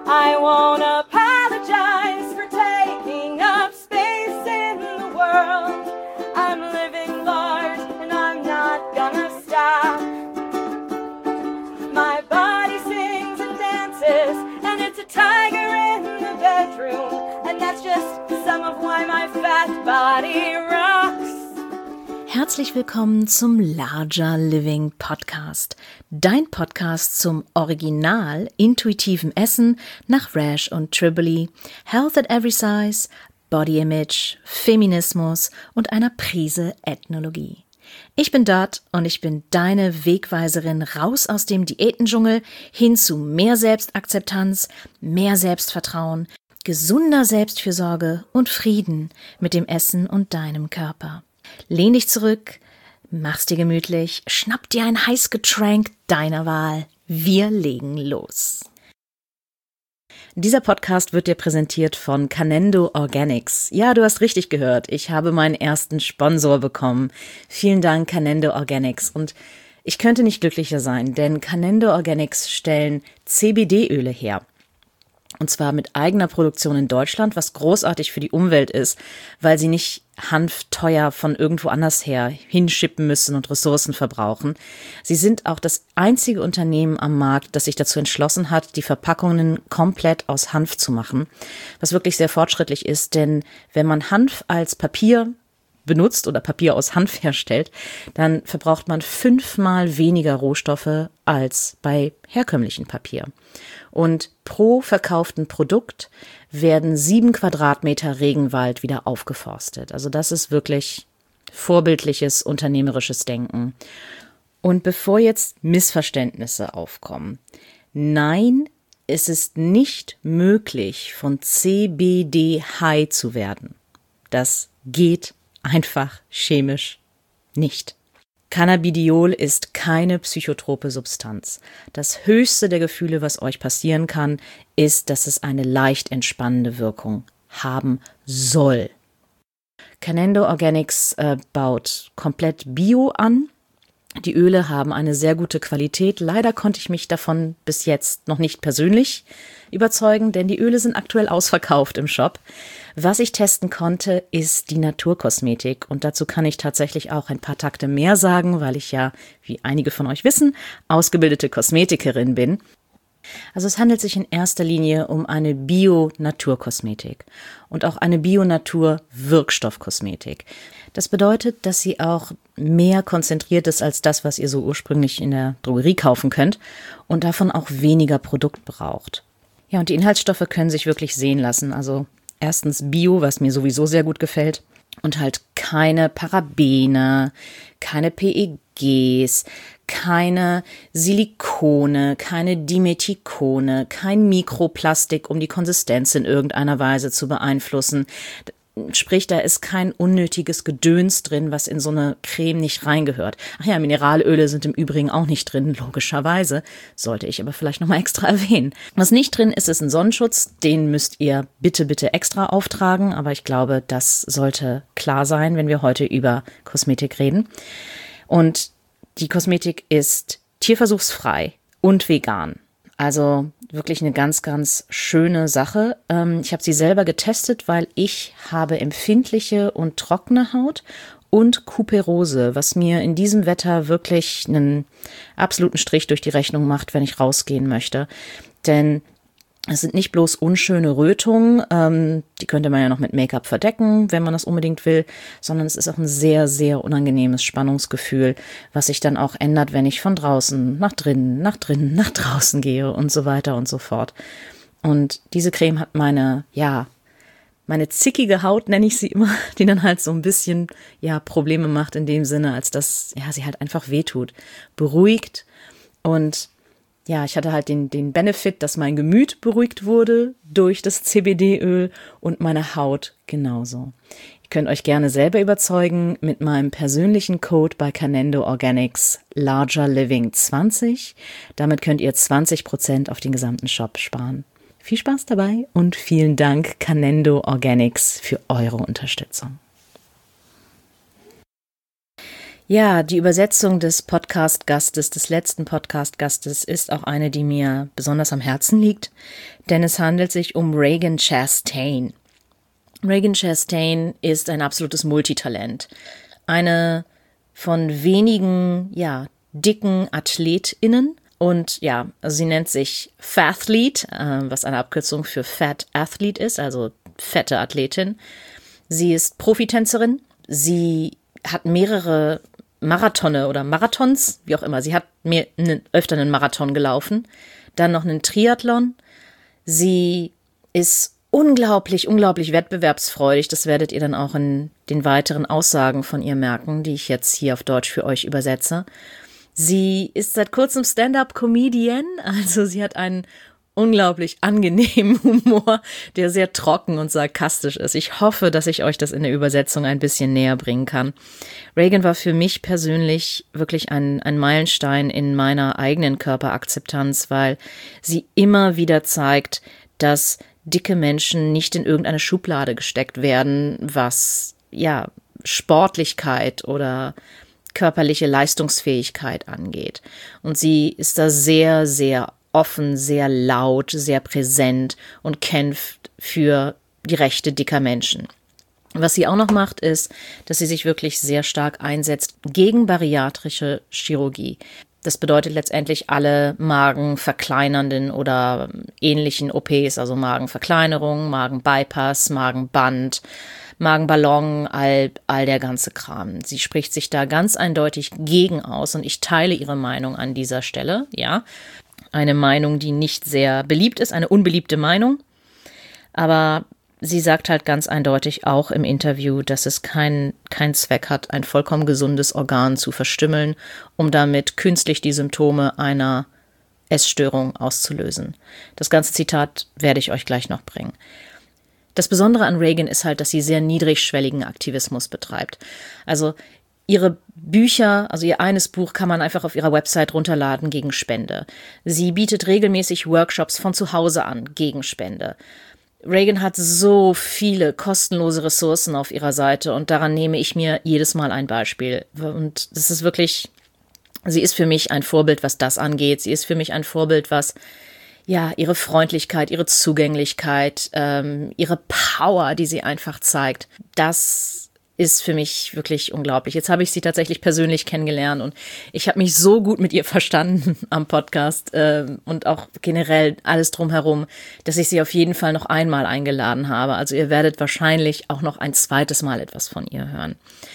I won't apologize for taking up space in the world. I'm living large and I'm not gonna stop. My body sings and dances and it's a tiger in the bedroom. And that's just some of why my fat body rocks. Herzlich willkommen zum Larger Living Podcast. Dein Podcast zum original intuitiven Essen nach Rash und Triboli, Health at Every Size, Body Image, Feminismus und einer Prise Ethnologie. Ich bin Dot und ich bin deine Wegweiserin raus aus dem Diätendschungel hin zu mehr Selbstakzeptanz, mehr Selbstvertrauen, gesunder Selbstfürsorge und Frieden mit dem Essen und deinem Körper. Lehn dich zurück, mach's dir gemütlich, schnapp dir ein Heißgetränk deiner Wahl. Wir legen los. Dieser Podcast wird dir präsentiert von Canendo Organics. Ja, du hast richtig gehört. Ich habe meinen ersten Sponsor bekommen. Vielen Dank, Canendo Organics. Und ich könnte nicht glücklicher sein, denn Canendo Organics stellen CBD-Öle her. Und zwar mit eigener Produktion in Deutschland, was großartig für die Umwelt ist, weil sie nicht Hanf teuer von irgendwo anders her hinschippen müssen und Ressourcen verbrauchen. Sie sind auch das einzige Unternehmen am Markt, das sich dazu entschlossen hat, die Verpackungen komplett aus Hanf zu machen, was wirklich sehr fortschrittlich ist, denn wenn man Hanf als Papier benutzt oder Papier aus Hanf herstellt, dann verbraucht man 5-mal weniger Rohstoffe als bei herkömmlichem Papier. Und pro verkauften Produkt werden 7 Quadratmeter Regenwald wieder aufgeforstet. Also das ist wirklich vorbildliches unternehmerisches Denken. Und bevor jetzt Missverständnisse aufkommen, nein, es ist nicht möglich, von CBD high zu werden. Das geht einfach chemisch nicht. Cannabidiol ist keine psychotrope Substanz. Das höchste der Gefühle, was euch passieren kann, ist, dass es eine leicht entspannende Wirkung haben soll. Canendo Organics baut komplett Bio an. Die Öle haben eine sehr gute Qualität. Leider konnte ich mich davon bis jetzt noch nicht persönlich überzeugen, denn die Öle sind aktuell ausverkauft im Shop. Was ich testen konnte, ist die Naturkosmetik und dazu kann ich tatsächlich auch ein paar Takte mehr sagen, weil ich ja, wie einige von euch wissen, ausgebildete Kosmetikerin bin. Also es handelt sich in erster Linie um eine Bio-Naturkosmetik und auch eine Bio-Natur-Wirkstoffkosmetik. Das bedeutet, dass sie auch mehr konzentriert ist als das, was ihr so ursprünglich in der Drogerie kaufen könnt und davon auch weniger Produkt braucht. Ja, und die Inhaltsstoffe können sich wirklich sehen lassen. Also erstens Bio, was mir sowieso sehr gut gefällt, und halt keine Parabene, keine PEGs, keine Silikone, keine Dimethikone, kein Mikroplastik, um die Konsistenz in irgendeiner Weise zu beeinflussen. Sprich, da ist kein unnötiges Gedöns drin, was in so eine Creme nicht reingehört. Ach ja, Mineralöle sind im Übrigen auch nicht drin, logischerweise. Sollte ich aber vielleicht nochmal extra erwähnen. Was nicht drin ist, ist ein Sonnenschutz. Den müsst ihr bitte extra auftragen. Aber ich glaube, das sollte klar sein, wenn wir heute über Kosmetik reden. Und die Kosmetik ist tierversuchsfrei und vegan. Also wirklich eine ganz, ganz schöne Sache. Ich habe sie selber getestet, weil ich habe empfindliche und trockene Haut und Kuperose, was mir in diesem Wetter wirklich einen absoluten Strich durch die Rechnung macht, wenn ich rausgehen möchte. Denn es sind nicht bloß unschöne Rötungen, die könnte man ja noch mit Make-up verdecken, wenn man das unbedingt will, sondern es ist auch ein sehr, sehr unangenehmes Spannungsgefühl, was sich dann auch ändert, wenn ich von draußen nach drinnen, nach draußen gehe und so weiter und so fort. Und diese Creme hat meine zickige Haut, nenne ich sie immer, die dann halt so ein bisschen, Probleme macht in dem Sinne, als dass, sie halt einfach wehtut, beruhigt und ich hatte halt den Benefit, dass mein Gemüt beruhigt wurde durch das CBD-Öl und meine Haut genauso. Ihr könnt euch gerne selber überzeugen mit meinem persönlichen Code bei Canendo Organics Larger Living 20. Damit könnt ihr 20% auf den gesamten Shop sparen. Viel Spaß dabei und vielen Dank Canendo Organics für eure Unterstützung. Ja, die Übersetzung des Podcast-Gastes, des letzten Podcast-Gastes, ist auch eine, die mir besonders am Herzen liegt, denn es handelt sich um Ragen Chastain. Ragan Chastain ist ein absolutes Multitalent. Eine von wenigen, dicken AthletInnen. Und also sie nennt sich Fathlete, was eine Abkürzung für Fat Athlete ist, also fette Athletin. Sie ist Profitänzerin. Sie hat mehrere Marathons, wie auch immer. Sie hat öfter einen Marathon gelaufen, dann noch einen Triathlon. Sie ist unglaublich wettbewerbsfreudig. Das werdet ihr dann auch in den weiteren Aussagen von ihr merken, die ich jetzt hier auf Deutsch für euch übersetze. Sie ist seit kurzem Stand-up-Comedian, also sie hat einen unglaublich angenehmen Humor, der sehr trocken und sarkastisch ist. Ich hoffe, dass ich euch das in der Übersetzung ein bisschen näher bringen kann. Ragan war für mich persönlich wirklich ein Meilenstein in meiner eigenen Körperakzeptanz, weil sie immer wieder zeigt, dass dicke Menschen nicht in irgendeine Schublade gesteckt werden, was Sportlichkeit oder körperliche Leistungsfähigkeit angeht. Und sie ist da sehr, sehr offen, sehr laut, sehr präsent und kämpft für die Rechte dicker Menschen. Was sie auch noch macht, ist, dass sie sich wirklich sehr stark einsetzt gegen bariatrische Chirurgie. Das bedeutet letztendlich alle magenverkleinernden oder ähnlichen OPs, also Magenverkleinerung, Magenbypass, Magenband, Magenballon, all der ganze Kram. Sie spricht sich da ganz eindeutig gegen aus und ich teile ihre Meinung an dieser Stelle, ja. Eine Meinung, die nicht sehr beliebt ist, eine unbeliebte Meinung, aber sie sagt halt ganz eindeutig auch im Interview, dass es keinen Zweck hat, ein vollkommen gesundes Organ zu verstümmeln, um damit künstlich die Symptome einer Essstörung auszulösen. Das ganze Zitat werde ich euch gleich noch bringen. Das Besondere an Ragan ist halt, dass sie sehr niedrigschwelligen Aktivismus betreibt. Also ihre Bücher, also ihr eines Buch kann man einfach auf ihrer Website runterladen gegen Spende. Sie bietet regelmäßig Workshops von zu Hause an gegen Spende. Ragan hat so viele kostenlose Ressourcen auf ihrer Seite und daran nehme ich mir jedes Mal ein Beispiel. Und das ist wirklich, sie ist für mich ein Vorbild, was das angeht. Sie ist für mich ein Vorbild, was ihre Freundlichkeit, ihre Zugänglichkeit, ihre Power, die sie einfach zeigt, das ist für mich wirklich unglaublich. Jetzt habe ich sie tatsächlich persönlich kennengelernt und ich habe mich so gut mit ihr verstanden am Podcast und auch generell alles drumherum, dass ich sie auf jeden Fall noch einmal eingeladen habe. Also ihr werdet wahrscheinlich auch noch ein zweites Mal etwas von ihr hören.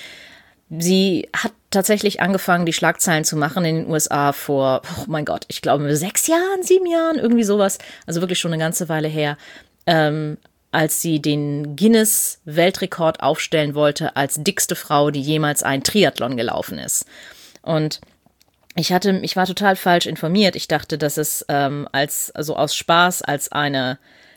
Sie hat tatsächlich angefangen, die Schlagzeilen zu machen in den USA vor, oh mein Gott, ich glaube 6 Jahren, 7 Jahren, irgendwie sowas. Also wirklich schon eine ganze Weile her, als sie den Guinness-Weltrekord aufstellen wollte als dickste Frau, die jemals einen Triathlon gelaufen ist. Und ich war total falsch informiert. Ich dachte, dass es aus Spaß als eine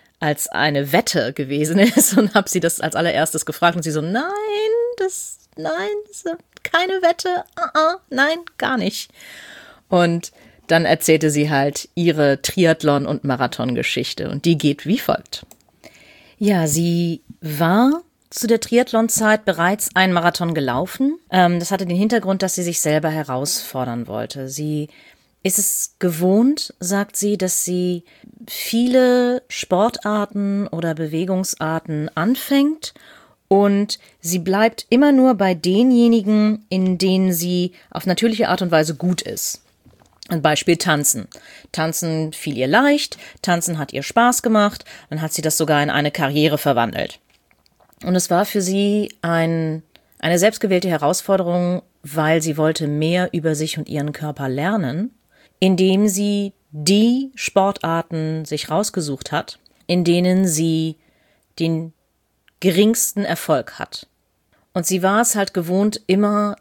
Wette gewesen ist und habe sie das als allererstes gefragt und sie so, nein, das ist keine Wette, nein, gar nicht. Und dann erzählte sie halt ihre Triathlon- und Marathon-Geschichte und die geht wie folgt. Ja, sie war zu der Triathlon-Zeit bereits einen Marathon gelaufen. Das hatte den Hintergrund, dass sie sich selber herausfordern wollte. Sie ist es gewohnt, sagt sie, dass sie viele Sportarten oder Bewegungsarten anfängt und sie bleibt immer nur bei denjenigen, in denen sie auf natürliche Art und Weise gut ist. Ein Beispiel Tanzen. Tanzen fiel ihr leicht, Tanzen hat ihr Spaß gemacht, dann hat sie das sogar in eine Karriere verwandelt. Und es war für sie eine selbstgewählte Herausforderung, weil sie wollte mehr über sich und ihren Körper lernen, indem sie die Sportarten sich rausgesucht hat, in denen sie den geringsten Erfolg hat. Und sie war es halt gewohnt, immer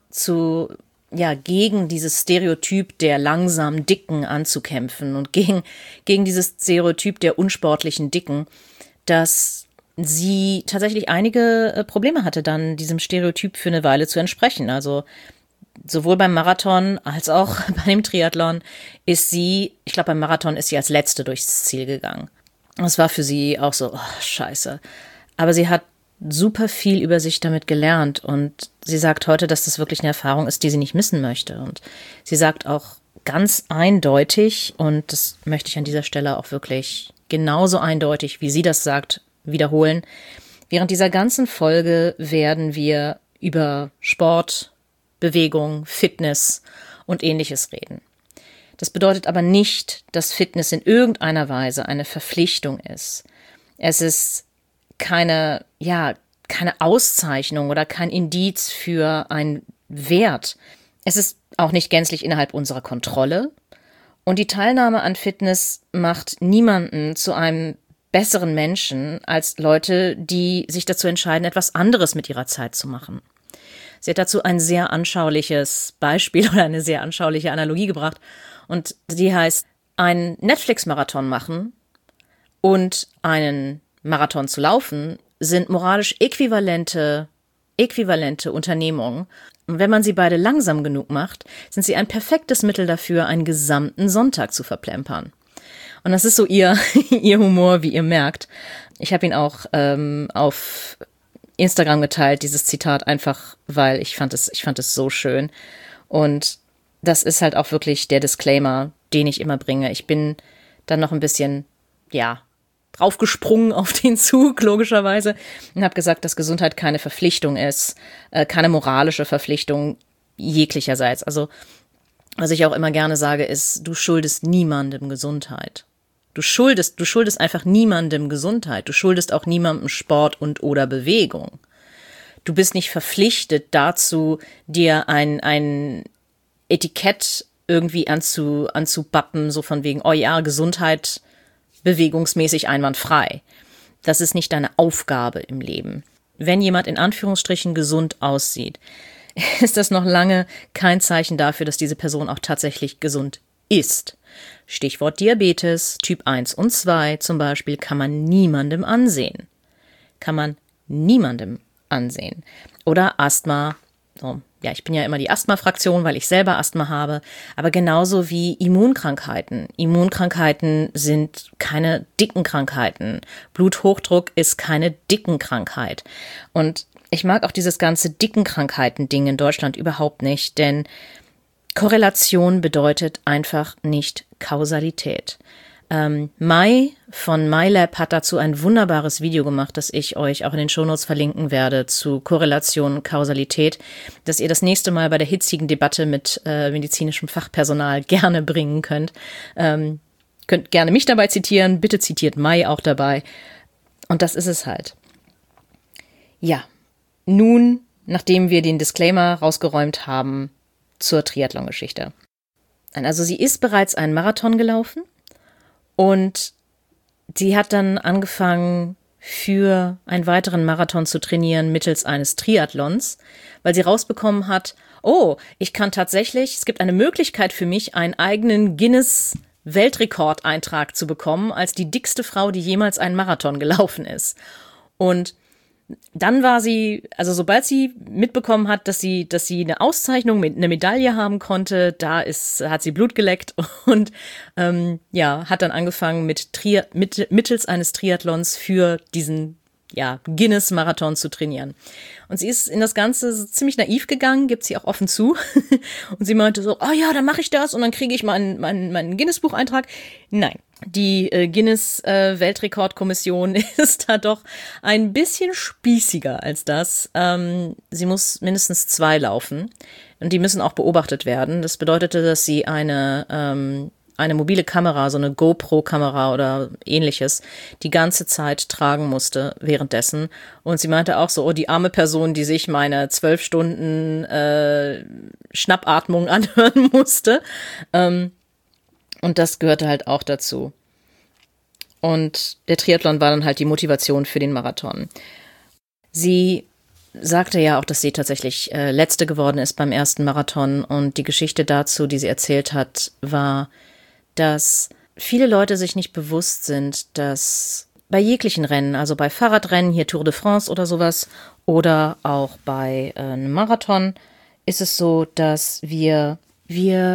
gegen dieses Stereotyp der langsam Dicken anzukämpfen und gegen dieses Stereotyp der unsportlichen Dicken, dass sie tatsächlich einige Probleme hatte, dann diesem Stereotyp für eine Weile zu entsprechen. Also sowohl beim Marathon als auch bei dem Triathlon ich glaube beim Marathon ist sie als Letzte durchs Ziel gegangen. Das war für sie auch so, scheiße. Aber sie hat super viel über sich damit gelernt und sie sagt heute, dass das wirklich eine Erfahrung ist, die sie nicht missen möchte. Und sie sagt auch ganz eindeutig, und das möchte ich an dieser Stelle auch wirklich genauso eindeutig, wie sie das sagt, wiederholen. Während dieser ganzen Folge werden wir über Sport, Bewegung, Fitness und Ähnliches reden. Das bedeutet aber nicht, dass Fitness in irgendeiner Weise eine Verpflichtung ist. Es ist keine Auszeichnung oder kein Indiz für einen Wert. Es ist auch nicht gänzlich innerhalb unserer Kontrolle. Und die Teilnahme an Fitness macht niemanden zu einem besseren Menschen als Leute, die sich dazu entscheiden, etwas anderes mit ihrer Zeit zu machen. Sie hat dazu ein sehr anschauliches Beispiel oder eine sehr anschauliche Analogie gebracht. Und die heißt, einen Netflix-Marathon machen und einen Marathon zu laufen sind moralisch äquivalente Unternehmungen. Und wenn man sie beide langsam genug macht, sind sie ein perfektes Mittel dafür, einen gesamten Sonntag zu verplempern. Und das ist so ihr Humor, wie ihr merkt. Ich habe ihn auch auf Instagram geteilt, dieses Zitat, einfach weil ich fand es so schön. Und das ist halt auch wirklich der Disclaimer, den ich immer bringe. Ich bin dann noch ein bisschen, draufgesprungen auf den Zug, logischerweise, und habe gesagt, dass Gesundheit keine Verpflichtung ist, keine moralische Verpflichtung jeglicherseits. Also, was ich auch immer gerne sage, ist, du schuldest niemandem Gesundheit. Du schuldest einfach niemandem Gesundheit. Du schuldest auch niemandem Sport und oder Bewegung. Du bist nicht verpflichtet dazu, dir ein Etikett irgendwie anzubappen, so von wegen, oh ja, Gesundheit bewegungsmäßig einwandfrei. Das ist nicht deine Aufgabe im Leben. Wenn jemand in Anführungsstrichen gesund aussieht, ist das noch lange kein Zeichen dafür, dass diese Person auch tatsächlich gesund ist. Stichwort Diabetes, Typ 1 und 2 zum Beispiel, kann man niemandem ansehen. Oder Asthma. So, ja, ich bin ja immer die Asthma-Fraktion, weil ich selber Asthma habe, aber genauso wie Immunkrankheiten. Immunkrankheiten sind keine dicken Krankheiten. Bluthochdruck ist keine dicken Krankheit. Und ich mag auch dieses ganze dicken Krankheiten-Ding in Deutschland überhaupt nicht, denn Korrelation bedeutet einfach nicht Kausalität. Mai von MyLab hat dazu ein wunderbares Video gemacht, das ich euch auch in den Shownotes verlinken werde, zu Korrelation und Kausalität, das ihr das nächste Mal bei der hitzigen Debatte mit medizinischem Fachpersonal gerne bringen könnt. Könnt gerne mich dabei zitieren, bitte zitiert Mai auch dabei. Und das ist es halt. Ja, nun, nachdem wir den Disclaimer rausgeräumt haben, zur Triathlon-Geschichte. Also sie ist bereits einen Marathon gelaufen. Und sie hat dann angefangen, für einen weiteren Marathon zu trainieren mittels eines Triathlons, weil sie rausbekommen hat, es gibt eine Möglichkeit für mich, einen eigenen Guinness-Weltrekordeintrag zu bekommen, als die dickste Frau, die jemals einen Marathon gelaufen ist. Und dann war sie, also sobald sie mitbekommen hat, dass sie eine Auszeichnung mit eine Medaille haben konnte, hat sie Blut geleckt und hat dann angefangen mittels eines Triathlons für diesen Guinness-Marathon zu trainieren. Und sie ist in das Ganze ziemlich naiv gegangen, gibt sie auch offen zu. Und sie meinte so, dann mache ich das und dann kriege ich meinen Guinness-Bucheintrag. Nein, die Guinness-Weltrekordkommission ist da doch ein bisschen spießiger als das. Sie muss mindestens 2 laufen und die müssen auch beobachtet werden. Das bedeutete, dass sie eine mobile Kamera, so eine GoPro-Kamera oder ähnliches, die ganze Zeit tragen musste währenddessen. Und sie meinte auch so, die arme Person, die sich meine 12 Stunden Schnappatmung anhören musste. Und das gehörte halt auch dazu. Und der Triathlon war dann halt die Motivation für den Marathon. Sie sagte ja auch, dass sie tatsächlich Letzte geworden ist beim ersten Marathon. Und die Geschichte dazu, die sie erzählt hat, war, dass viele Leute sich nicht bewusst sind, dass bei jeglichen Rennen, also bei Fahrradrennen, hier Tour de France oder sowas, oder auch bei einem Marathon, ist es so, dass wir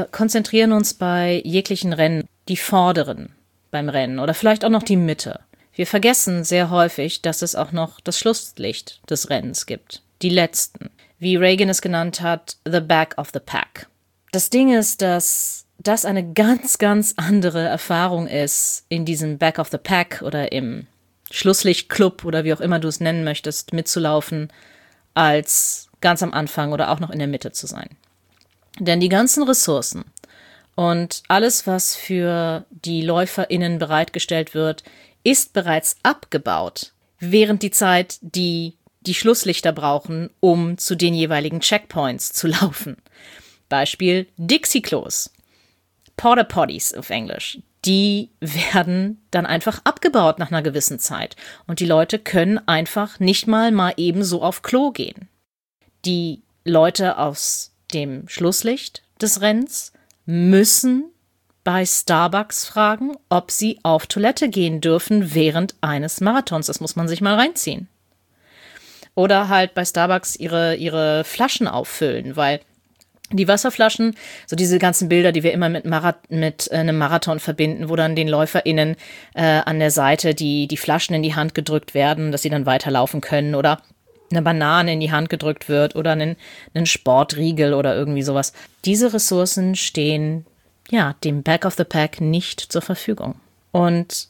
konzentrieren uns bei jeglichen Rennen, die Vorderen beim Rennen oder vielleicht auch noch die Mitte. Wir vergessen sehr häufig, dass es auch noch das Schlusslicht des Rennens gibt. Die letzten. Wie Reagan es genannt hat, the back of the pack. Das Ding ist, dass das eine ganz, ganz andere Erfahrung ist, in diesem Back of the Pack oder im Schlusslichtclub oder wie auch immer du es nennen möchtest, mitzulaufen, als ganz am Anfang oder auch noch in der Mitte zu sein. Denn die ganzen Ressourcen und alles, was für die LäuferInnen bereitgestellt wird, ist bereits abgebaut, während die Zeit, die Schlusslichter brauchen, um zu den jeweiligen Checkpoints zu laufen. Beispiel Dixie-Klos. Porta Potties auf Englisch. Die werden dann einfach abgebaut nach einer gewissen Zeit. Und die Leute können einfach nicht mal eben so auf Klo gehen. Die Leute aus dem Schlusslicht des Rennens müssen bei Starbucks fragen, ob sie auf Toilette gehen dürfen während eines Marathons. Das muss man sich mal reinziehen. Oder halt bei Starbucks ihre Flaschen auffüllen, weil die Wasserflaschen, so diese ganzen Bilder, die wir immer mit einem Marathon verbinden, wo dann den LäuferInnen an der Seite die Flaschen in die Hand gedrückt werden, dass sie dann weiterlaufen können oder eine Banane in die Hand gedrückt wird oder einen Sportriegel oder irgendwie sowas. Diese Ressourcen stehen, ja, dem Back of the Pack nicht zur Verfügung. Und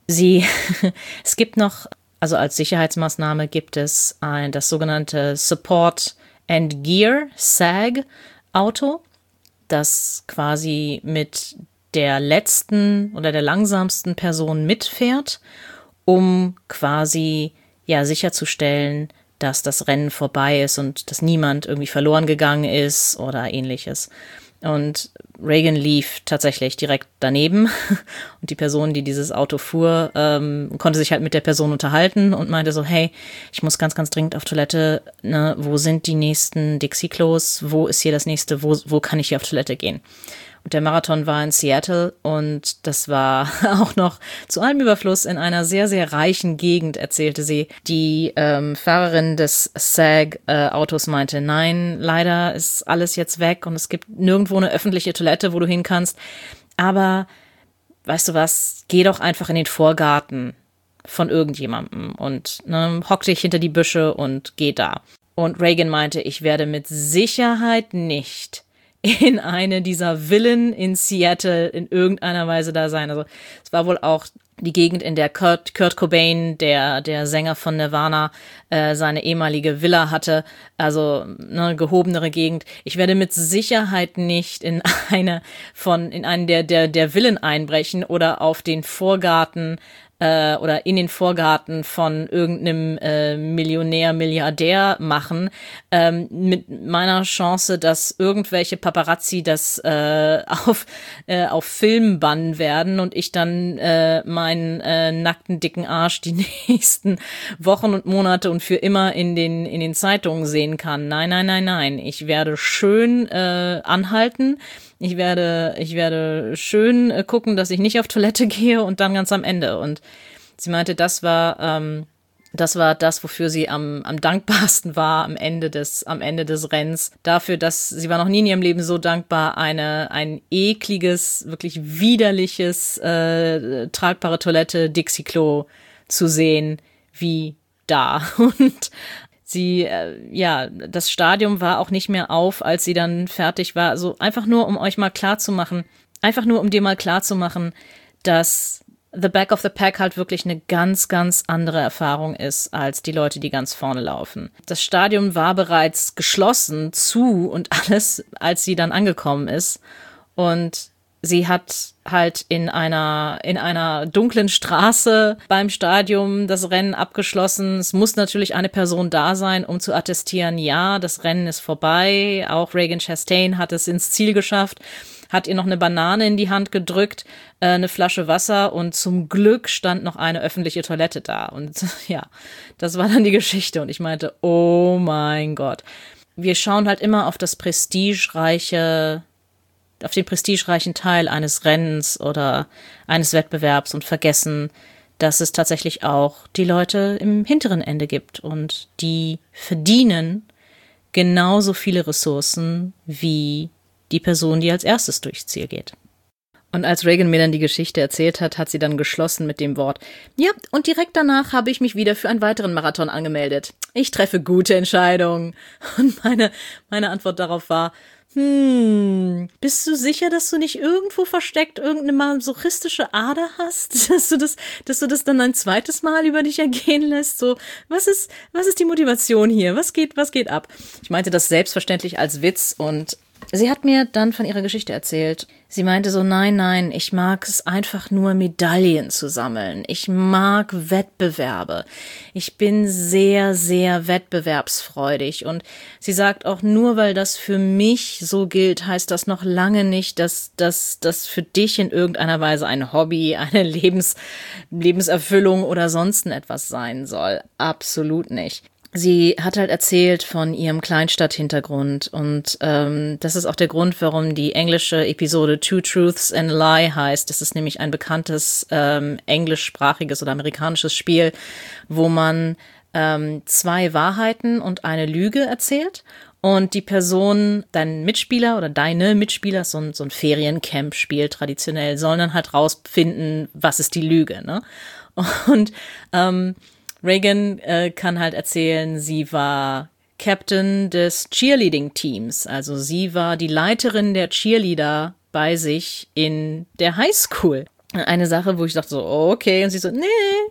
es gibt noch, also als Sicherheitsmaßnahme gibt es das sogenannte Support and Gear, SAG, Auto, das quasi mit der letzten oder der langsamsten Person mitfährt, um quasi ja sicherzustellen, dass das Rennen vorbei ist und dass niemand irgendwie verloren gegangen ist oder ähnliches. Und Reagan lief tatsächlich direkt daneben und die Person, die dieses Auto fuhr, konnte sich halt mit der Person unterhalten und meinte so, hey, ich muss ganz, ganz dringend auf Toilette, ne? Wo sind die nächsten Dixie-Klos? Wo ist hier das nächste? Wo kann ich hier auf Toilette gehen? Und der Marathon war in Seattle und das war auch noch zu allem Überfluss in einer sehr, sehr reichen Gegend, erzählte sie. Die Fahrerin des SAG-Autos meinte, nein, leider ist alles jetzt weg und es gibt nirgendwo eine öffentliche Toilette, wo du hin kannst. Aber weißt du was, geh doch einfach in den Vorgarten von irgendjemandem und hock dich hinter die Büsche und geh da. Und Reagan meinte, ich werde mit Sicherheit nicht in eine dieser Villen in Seattle in irgendeiner Weise da sein. Also es war wohl auch die Gegend, in der Kurt Cobain, der Sänger von Nirvana, seine ehemalige Villa hatte. Also eine gehobenere Gegend. Ich werde mit Sicherheit nicht in einen der Villen einbrechen oder auf den Vorgarten oder in den Vorgarten von irgendeinem Millionär, Milliardär machen, mit meiner Chance, dass irgendwelche Paparazzi das auf Film bannen werden und ich dann meinen nackten, dicken Arsch die nächsten Wochen und Monate und für immer in den Zeitungen sehen kann. Nein. Ich werde schön anhalten. Ich werde schön gucken, dass ich nicht auf Toilette gehe und dann ganz am Ende. Und sie meinte, das war das, wofür sie am dankbarsten war am Ende des Rennens. Dafür, dass sie war noch nie in ihrem Leben so dankbar, ein ekliges, wirklich widerliches, tragbare Toilette Dixie-Klo zu sehen, wie da. Und das Stadium war auch nicht mehr auf, als sie dann fertig war. Also einfach nur, um dir mal klarzumachen, dass The Back of the Pack halt wirklich eine ganz, ganz andere Erfahrung ist als die Leute, die ganz vorne laufen. Das Stadion war bereits geschlossen zu und alles, als sie dann angekommen ist. Und sie hat halt in einer dunklen Straße beim Stadion das Rennen abgeschlossen. Es muss natürlich eine Person da sein, um zu attestieren, ja, das Rennen ist vorbei. Auch Reagan Chastain hat es ins Ziel geschafft, hat ihr noch eine Banane in die Hand gedrückt, eine Flasche Wasser und zum Glück stand noch eine öffentliche Toilette da. Und ja, das war dann die Geschichte. Und ich meinte, oh mein Gott. Wir schauen halt immer auf den prestigereichen Teil eines Rennens oder eines Wettbewerbs und vergessen, dass es tatsächlich auch die Leute im hinteren Ende gibt und die verdienen genauso viele Ressourcen wie die Person, die als erstes durchs Ziel geht. Und als Reagan mir dann die Geschichte erzählt hat, hat sie dann geschlossen mit dem Wort: Ja, und direkt danach habe ich mich wieder für einen weiteren Marathon angemeldet. Ich treffe gute Entscheidungen. Und meine Antwort darauf war: bist du sicher, dass du nicht irgendwo versteckt irgendeine masochistische Ader hast, dass du das dann ein zweites Mal über dich ergehen lässt? So, was ist die Motivation hier? Was geht ab? Ich meinte das selbstverständlich als Witz und sie hat mir dann von ihrer Geschichte erzählt. Sie meinte so: Nein, ich mag es einfach nur, Medaillen zu sammeln. Ich mag Wettbewerbe. Ich bin sehr, sehr wettbewerbsfreudig. Und sie sagt auch, nur weil das für mich so gilt, heißt das noch lange nicht, dass das für dich in irgendeiner Weise ein Hobby, eine Lebenserfüllung oder sonst etwas sein soll. Absolut nicht. Sie hat halt erzählt von ihrem Kleinstadthintergrund und das ist auch der Grund, warum die englische Episode Two Truths and a Lie heißt. Das ist nämlich ein bekanntes englischsprachiges oder amerikanisches Spiel, wo man 2 Wahrheiten und eine Lüge erzählt und die Person, dein Mitspieler oder deine Mitspieler, so ein Feriencamp-Spiel traditionell, sollen dann halt rausfinden, was ist die Lüge, ne? Und Reagan kann halt erzählen, sie war Captain des Cheerleading-Teams. Also sie war die Leiterin der Cheerleader bei sich in der Highschool. Eine Sache, wo ich dachte so, okay. Und sie so, nee,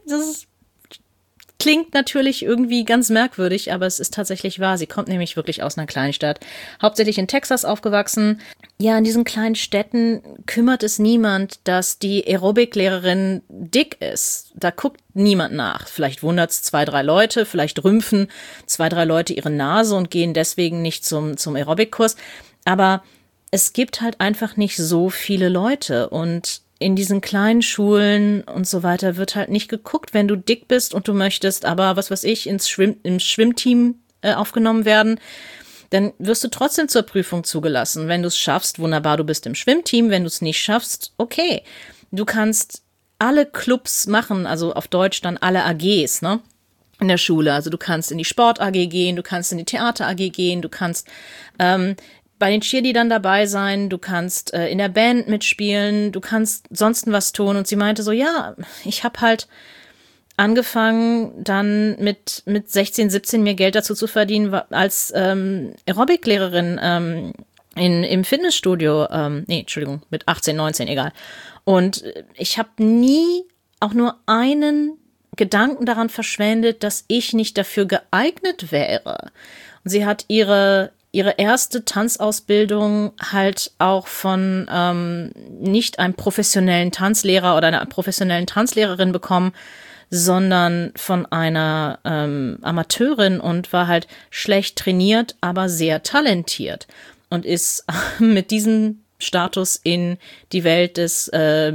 klingt natürlich irgendwie ganz merkwürdig, aber es ist tatsächlich wahr. Sie kommt nämlich wirklich aus einer Kleinstadt, hauptsächlich in Texas aufgewachsen. Ja, in diesen kleinen Städten kümmert es niemand, dass die Aerobic-Lehrerin dick ist. Da guckt niemand nach. Vielleicht wundert es 2, 3 Leute, vielleicht rümpfen 2, 3 Leute ihre Nase und gehen deswegen nicht zum Aerobic-Kurs. Aber es gibt halt einfach nicht so viele Leute und in diesen kleinen Schulen und so weiter wird halt nicht geguckt, wenn du dick bist und du möchtest aber, was weiß ich, ins Schwimmteam aufgenommen werden, dann wirst du trotzdem zur Prüfung zugelassen. Wenn du es schaffst, wunderbar, du bist im Schwimmteam. Wenn du es nicht schaffst, okay. Du kannst alle Clubs machen, also auf Deutsch dann alle AGs, ne? In der Schule. Also du kannst in die Sport-AG gehen, du kannst in die Theater-AG gehen, du kannst bei den Cheerleadern dabei sein, du kannst in der Band mitspielen, du kannst sonst was tun. Und sie meinte so, ja, ich habe halt angefangen, dann mit 16, 17 mir Geld dazu zu verdienen, als Aerobic-Lehrerin im Fitnessstudio, mit 18, 19, egal. Und ich habe nie auch nur einen Gedanken daran verschwendet, dass ich nicht dafür geeignet wäre. Und sie hat ihre erste Tanzausbildung halt auch von nicht einem professionellen Tanzlehrer oder einer professionellen Tanzlehrerin bekommen, sondern von einer Amateurin und war halt schlecht trainiert, aber sehr talentiert und ist mit diesem Status in die Welt des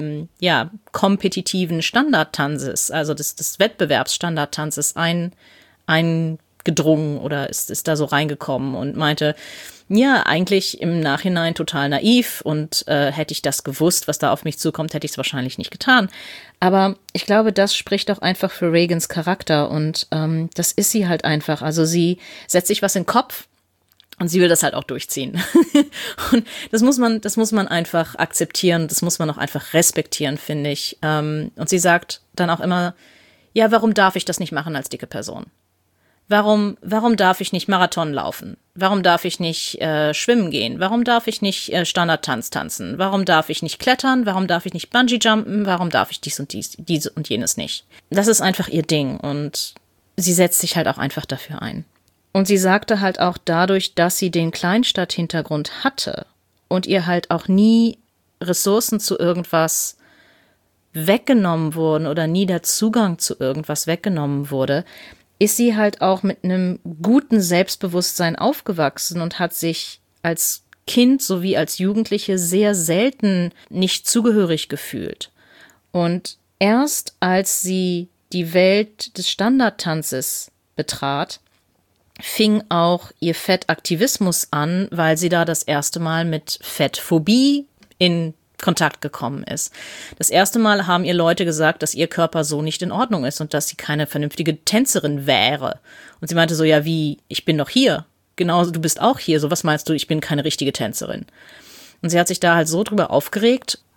kompetitiven Standardtanzes, also des Wettbewerbsstandardtanzes eingedrungen oder ist da so reingekommen und meinte, ja, eigentlich im Nachhinein total naiv und hätte ich das gewusst, was da auf mich zukommt, hätte ich es wahrscheinlich nicht getan. Aber ich glaube, das spricht auch einfach für Reagans Charakter und das ist sie halt einfach. Also sie setzt sich was in den Kopf und sie will das halt auch durchziehen. Und das muss man einfach akzeptieren, das muss man auch einfach respektieren, finde ich. Und sie sagt dann auch immer, ja, warum darf ich das nicht machen als dicke Person? Warum darf ich nicht Marathon laufen? Warum darf ich nicht schwimmen gehen? Warum darf ich nicht Standardtanz tanzen? Warum darf ich nicht klettern? Warum darf ich nicht Bungee-Jumpen? Warum darf ich dies und jenes nicht? Das ist einfach ihr Ding und sie setzt sich halt auch einfach dafür ein. Und sie sagte halt auch dadurch, dass sie den Kleinstadthintergrund hatte und ihr halt auch nie Ressourcen zu irgendwas weggenommen wurden oder nie der Zugang zu irgendwas weggenommen wurde, ist sie halt auch mit einem guten Selbstbewusstsein aufgewachsen und hat sich als Kind sowie als Jugendliche sehr selten nicht zugehörig gefühlt. Und erst als sie die Welt des Standardtanzes betrat, fing auch ihr Fettaktivismus an, weil sie da das erste Mal mit Fettphobie in Kontakt gekommen ist. Das erste Mal haben ihr Leute gesagt, dass ihr Körper so nicht in Ordnung ist und dass sie keine vernünftige Tänzerin wäre. Und sie meinte so, ja wie, ich bin doch hier. Genauso, du bist auch hier. So, was meinst du, ich bin keine richtige Tänzerin? Und sie hat sich da halt so drüber aufgeregt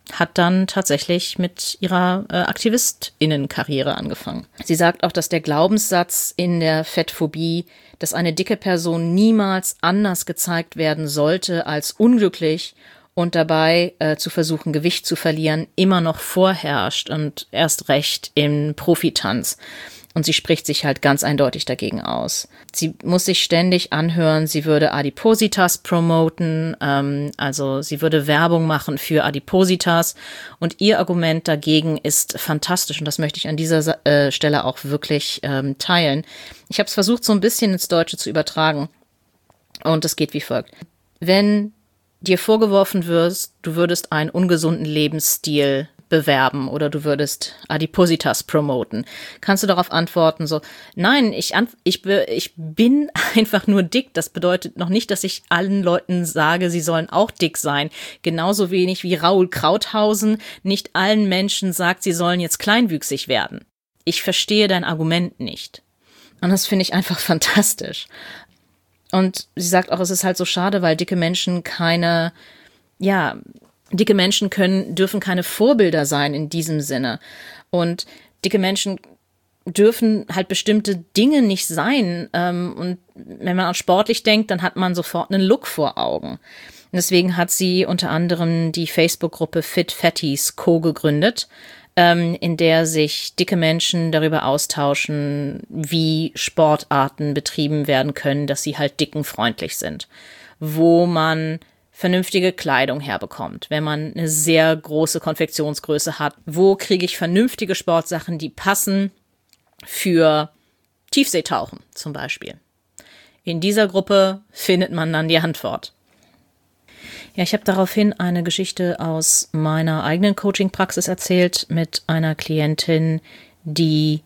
hat dann tatsächlich mit ihrer AktivistInnen-Karriere angefangen. Sie sagt auch, dass der Glaubenssatz in der Fettphobie, dass eine dicke Person niemals anders gezeigt werden sollte als unglücklich und dabei zu versuchen, Gewicht zu verlieren, immer noch vorherrscht und erst recht im Profitanz. Und sie spricht sich halt ganz eindeutig dagegen aus. Sie muss sich ständig anhören, sie würde Adipositas promoten, also sie würde Werbung machen für Adipositas. Und ihr Argument dagegen ist fantastisch und das möchte ich an dieser Stelle auch wirklich teilen. Ich habe es versucht, so ein bisschen ins Deutsche zu übertragen und es geht wie folgt. Wenn dir vorgeworfen wird, du würdest einen ungesunden Lebensstil bewerben oder du würdest Adipositas promoten, kannst du darauf antworten so, nein, ich bin einfach nur dick. Das bedeutet noch nicht, dass ich allen Leuten sage, sie sollen auch dick sein. Genauso wenig wie Raoul Krauthausen nicht allen Menschen sagt, sie sollen jetzt kleinwüchsig werden. Ich verstehe dein Argument nicht. Und das finde ich einfach fantastisch. Und sie sagt auch, es ist halt so schade, weil dicke Menschen dürfen keine Vorbilder sein in diesem Sinne. Und dicke Menschen dürfen halt bestimmte Dinge nicht sein. Und wenn man an sportlich denkt, dann hat man sofort einen Look vor Augen. Und deswegen hat sie unter anderem die Facebook-Gruppe Fit Fatties Co. gegründet, in der sich dicke Menschen darüber austauschen, wie Sportarten betrieben werden können, dass sie halt dickenfreundlich sind. Wo man vernünftige Kleidung herbekommt, wenn man eine sehr große Konfektionsgröße hat. Wo kriege ich vernünftige Sportsachen, die passen für Tiefseetauchen zum Beispiel? In dieser Gruppe findet man dann die Antwort. Ja, ich habe daraufhin eine Geschichte aus meiner eigenen Coaching-Praxis erzählt mit einer Klientin, die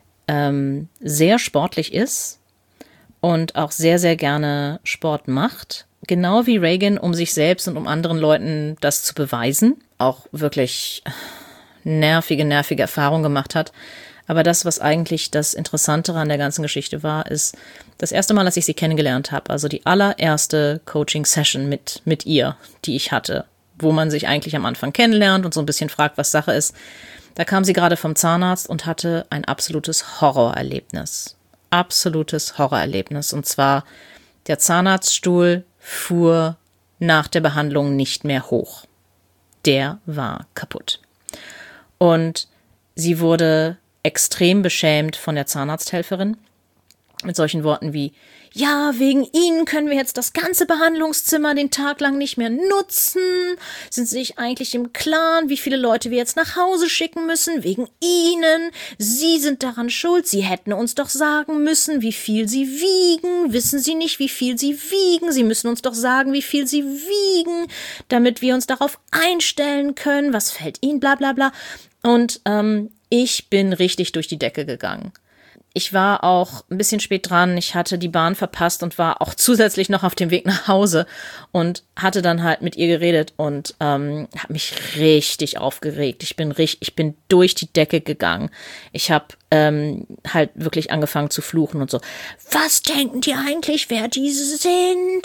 sehr sportlich ist und auch sehr, sehr gerne Sport macht. Genau wie Reagan, um sich selbst und um anderen Leuten das zu beweisen. Auch wirklich nervige Erfahrungen gemacht hat. Aber das, was eigentlich das Interessantere an der ganzen Geschichte war, ist das erste Mal, dass ich sie kennengelernt habe. Also die allererste Coaching-Session mit ihr, die ich hatte, wo man sich eigentlich am Anfang kennenlernt und so ein bisschen fragt, was Sache ist. Da kam sie gerade vom Zahnarzt und hatte ein absolutes Horrorerlebnis. Absolutes Horrorerlebnis. Und zwar, der Zahnarztstuhl fuhr nach der Behandlung nicht mehr hoch. Der war kaputt. Und sie wurde extrem beschämt von der Zahnarzthelferin mit solchen Worten wie, ja, wegen Ihnen können wir jetzt das ganze Behandlungszimmer den Tag lang nicht mehr nutzen. Sind Sie sich eigentlich im Klaren, wie viele Leute wir jetzt nach Hause schicken müssen? Wegen Ihnen. Sie sind daran schuld. Sie hätten uns doch sagen müssen, wie viel Sie wiegen. Wissen Sie nicht, wie viel Sie wiegen? Sie müssen uns doch sagen, wie viel Sie wiegen, damit wir uns darauf einstellen können. Was fällt Ihnen? Bla bla bla. Und ich bin richtig durch die Decke gegangen. Ich war auch ein bisschen spät dran. Ich hatte die Bahn verpasst und war auch zusätzlich noch auf dem Weg nach Hause und hatte dann halt mit ihr geredet und habe mich richtig aufgeregt. Ich bin durch die Decke gegangen. Ich habe halt wirklich angefangen zu fluchen und so. Was denken die eigentlich, wer diese sind?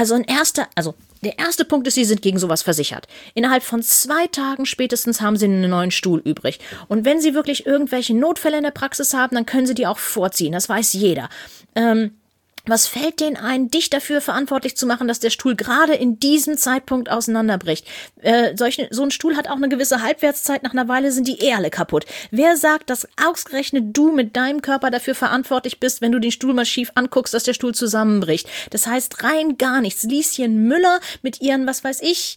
Der erste Punkt ist, sie sind gegen sowas versichert. Innerhalb von 2 Tagen spätestens haben sie einen neuen Stuhl übrig. Und wenn sie wirklich irgendwelche Notfälle in der Praxis haben, dann können sie die auch vorziehen. Das weiß jeder. Was fällt denen ein, dich dafür verantwortlich zu machen, dass der Stuhl gerade in diesem Zeitpunkt auseinanderbricht? So ein Stuhl hat auch eine gewisse Halbwertszeit. Nach einer Weile sind die alle kaputt. Wer sagt, dass ausgerechnet du mit deinem Körper dafür verantwortlich bist, wenn du den Stuhl mal schief anguckst, dass der Stuhl zusammenbricht? Das heißt rein gar nichts. Lieschen Müller mit ihren, was weiß ich,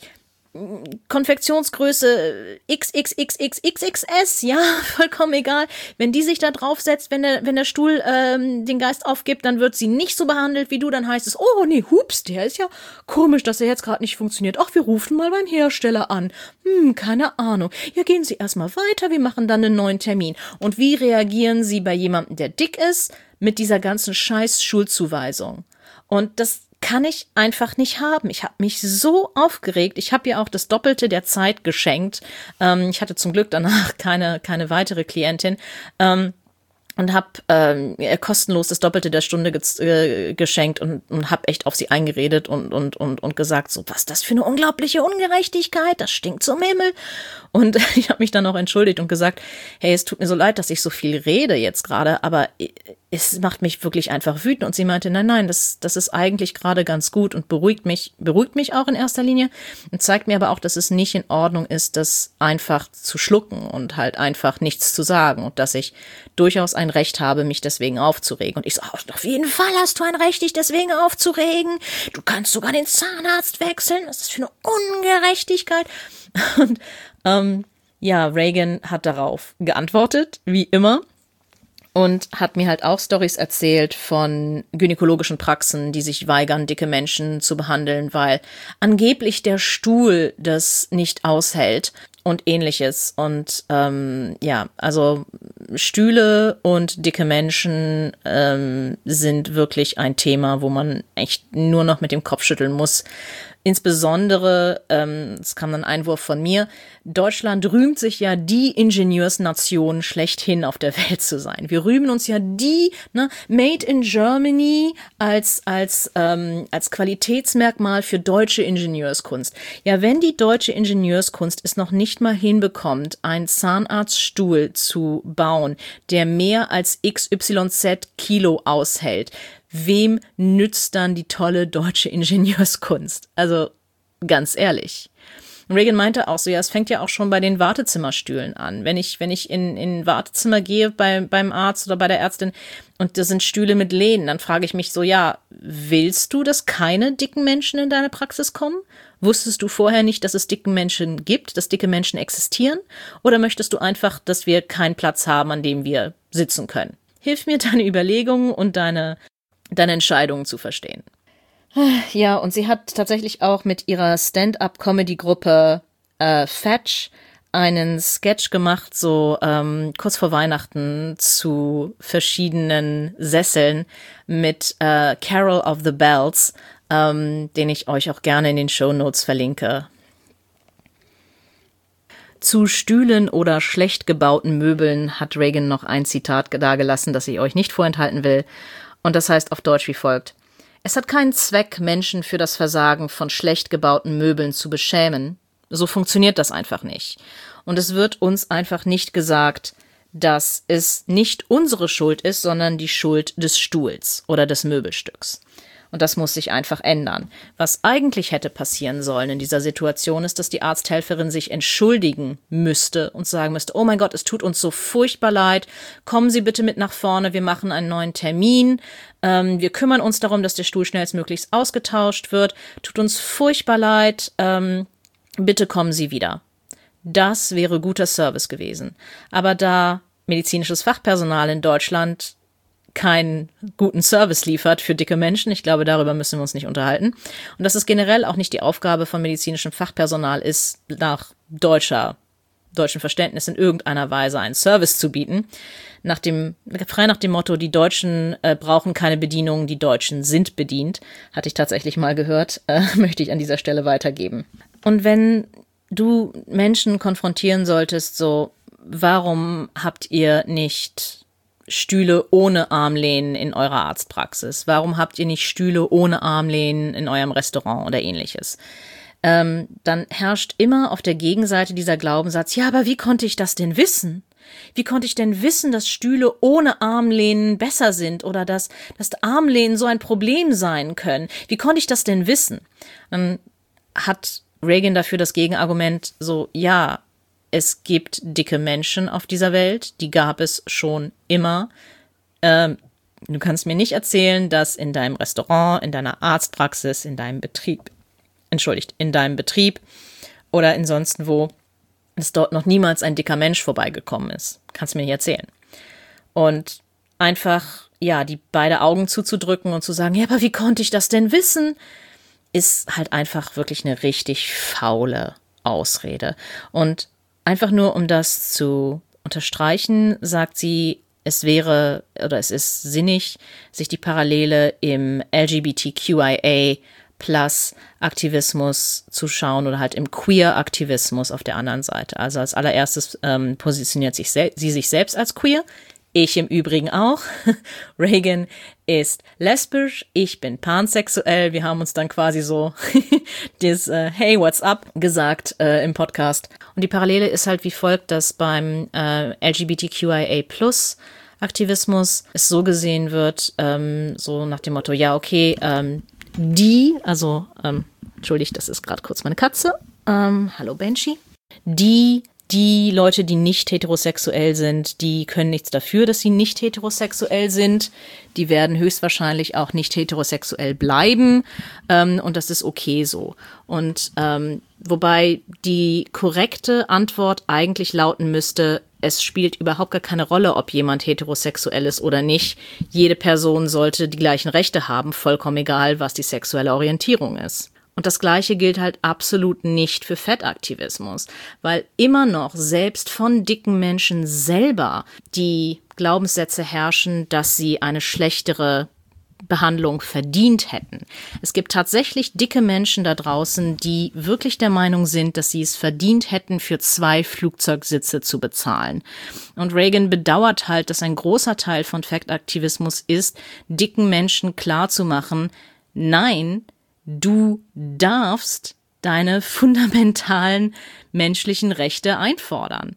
Konfektionsgröße XXXXXS, ja, vollkommen egal. Wenn die sich da draufsetzt, wenn der Stuhl den Geist aufgibt, dann wird sie nicht so behandelt wie du, dann heißt es, oh nee, hups, der ist ja komisch, dass er jetzt gerade nicht funktioniert. Ach, wir rufen mal beim Hersteller an. Keine Ahnung. Ja, gehen Sie erstmal weiter, wir machen dann einen neuen Termin. Und wie reagieren Sie bei jemandem, der dick ist, mit dieser ganzen scheiß Schulzuweisung? Und das kann ich einfach nicht haben. Ich habe mich so aufgeregt. Ich habe ihr auch das Doppelte der Zeit geschenkt. Ich hatte zum Glück danach keine weitere Klientin. und habe kostenlos das Doppelte der Stunde geschenkt und habe echt auf sie eingeredet und gesagt, so, was das für eine unglaubliche Ungerechtigkeit, das stinkt zum Himmel. Und ich habe mich dann auch entschuldigt und gesagt, hey, es tut mir so leid, dass ich so viel rede jetzt gerade, aber es macht mich wirklich einfach wütend. Und sie meinte, nein, das ist eigentlich gerade ganz gut und beruhigt mich auch in erster Linie und zeigt mir aber auch, dass es nicht in Ordnung ist, das einfach zu schlucken und halt einfach nichts zu sagen und dass ich durchaus ein Recht habe, mich deswegen aufzuregen. Und ich so, auf jeden Fall hast du ein Recht, dich deswegen aufzuregen. Du kannst sogar den Zahnarzt wechseln. Was ist das für eine Ungerechtigkeit? Und Reagan hat darauf geantwortet, wie immer. Und hat mir halt auch Storys erzählt von gynäkologischen Praxen, die sich weigern, dicke Menschen zu behandeln, weil angeblich der Stuhl das nicht aushält und ähnliches. Und also Stühle und dicke Menschen sind wirklich ein Thema, wo man echt nur noch mit dem Kopf schütteln muss. Insbesondere, es kam dann ein Einwurf von mir, Deutschland rühmt sich ja, die Ingenieursnation schlechthin auf der Welt zu sein. Wir rühmen uns ja Made in Germany als Qualitätsmerkmal für deutsche Ingenieurskunst. Ja, wenn die deutsche Ingenieurskunst es noch nicht mal hinbekommt, einen Zahnarztstuhl zu bauen, der mehr als XYZ Kilo aushält, wem nützt dann die tolle deutsche Ingenieurskunst? Also ganz ehrlich. Reagan meinte auch so, ja, es fängt ja auch schon bei den Wartezimmerstühlen an. Wenn ich in ein Wartezimmer gehe beim Arzt oder bei der Ärztin und das sind Stühle mit Lehnen, dann frage ich mich so, ja, willst du, dass keine dicken Menschen in deine Praxis kommen? Wusstest du vorher nicht, dass es dicken Menschen gibt, dass dicke Menschen existieren? Oder möchtest du einfach, dass wir keinen Platz haben, an dem wir sitzen können? Hilf mir, deine Überlegungen und deine Entscheidungen zu verstehen. Ja, und sie hat tatsächlich auch mit ihrer Stand-up-Comedy-Gruppe Fetch einen Sketch gemacht, so kurz vor Weihnachten zu verschiedenen Sesseln mit Carol of the Bells, den ich euch auch gerne in den Shownotes verlinke. Zu Stühlen oder schlecht gebauten Möbeln hat Reagan noch ein Zitat dagelassen, das ich euch nicht vorenthalten will. Und das heißt auf Deutsch wie folgt. Es hat keinen Zweck, Menschen für das Versagen von schlecht gebauten Möbeln zu beschämen. So funktioniert das einfach nicht. Und es wird uns einfach nicht gesagt, dass es nicht unsere Schuld ist, sondern die Schuld des Stuhls oder des Möbelstücks. Und das muss sich einfach ändern. Was eigentlich hätte passieren sollen in dieser Situation ist, dass die Arzthelferin sich entschuldigen müsste und sagen müsste, oh mein Gott, es tut uns so furchtbar leid, kommen Sie bitte mit nach vorne, wir machen einen neuen Termin, wir kümmern uns darum, dass der Stuhl schnellstmöglichst ausgetauscht wird, tut uns furchtbar leid, bitte kommen Sie wieder. Das wäre guter Service gewesen. Aber da medizinisches Fachpersonal in Deutschland keinen guten Service liefert für dicke Menschen. Ich glaube, darüber müssen wir uns nicht unterhalten. Und dass es generell auch nicht die Aufgabe von medizinischem Fachpersonal ist, nach deutschen Verständnis in irgendeiner Weise einen Service zu bieten. Frei nach dem Motto, die Deutschen brauchen keine Bedienung, die Deutschen sind bedient, hatte ich tatsächlich mal gehört, möchte ich an dieser Stelle weitergeben. Und wenn du Menschen konfrontieren solltest, so, warum habt ihr nicht Stühle ohne Armlehnen in eurer Arztpraxis? Warum habt ihr nicht Stühle ohne Armlehnen in eurem Restaurant oder ähnliches? Dann herrscht immer auf der Gegenseite dieser Glaubenssatz, ja, aber wie konnte ich das denn wissen? Wie konnte ich denn wissen, dass Stühle ohne Armlehnen besser sind oder dass Armlehnen so ein Problem sein können? Wie konnte ich das denn wissen? Dann hat Reagan dafür das Gegenargument so, ja, es gibt dicke Menschen auf dieser Welt, die gab es schon immer. Du kannst mir nicht erzählen, dass in deinem Restaurant, in deiner Arztpraxis, in deinem Betrieb oder in sonst wo, dass dort noch niemals ein dicker Mensch vorbeigekommen ist. Kannst du mir nicht erzählen. Und einfach, ja, die beide Augen zuzudrücken und zu sagen, ja, aber wie konnte ich das denn wissen, ist halt einfach wirklich eine richtig faule Ausrede. Und einfach nur, um das zu unterstreichen, sagt sie, es ist sinnig, sich die Parallele im LGBTQIA+ Aktivismus zu schauen oder halt im Queer-Aktivismus auf der anderen Seite. Also als allererstes positioniert sie sich selbst als queer, Ich im Übrigen auch. Reagan ist lesbisch, ich bin pansexuell. Wir haben uns dann quasi so das Hey, what's up gesagt im Podcast. Und die Parallele ist halt wie folgt, dass beim LGBTQIA+ Aktivismus es so gesehen wird, so nach dem Motto, ja, okay, entschuldigt, das ist gerade kurz meine Katze. Hallo Banshee. Die Leute, die nicht heterosexuell sind, die können nichts dafür, dass sie nicht heterosexuell sind. Die werden höchstwahrscheinlich auch nicht heterosexuell bleiben. Und das ist okay so. Und wobei die korrekte Antwort eigentlich lauten müsste, es spielt überhaupt gar keine Rolle, ob jemand heterosexuell ist oder nicht. Jede Person sollte die gleichen Rechte haben, vollkommen egal, was die sexuelle Orientierung ist. Und das Gleiche gilt halt absolut nicht für Fettaktivismus, weil immer noch selbst von dicken Menschen selber die Glaubenssätze herrschen, dass sie eine schlechtere Behandlung verdient hätten. Es gibt tatsächlich dicke Menschen da draußen, die wirklich der Meinung sind, dass sie es verdient hätten, für 2 Flugzeugsitze zu bezahlen. Und Reagan bedauert halt, dass ein großer Teil von Fettaktivismus ist, dicken Menschen klarzumachen, nein, du darfst deine fundamentalen menschlichen Rechte einfordern.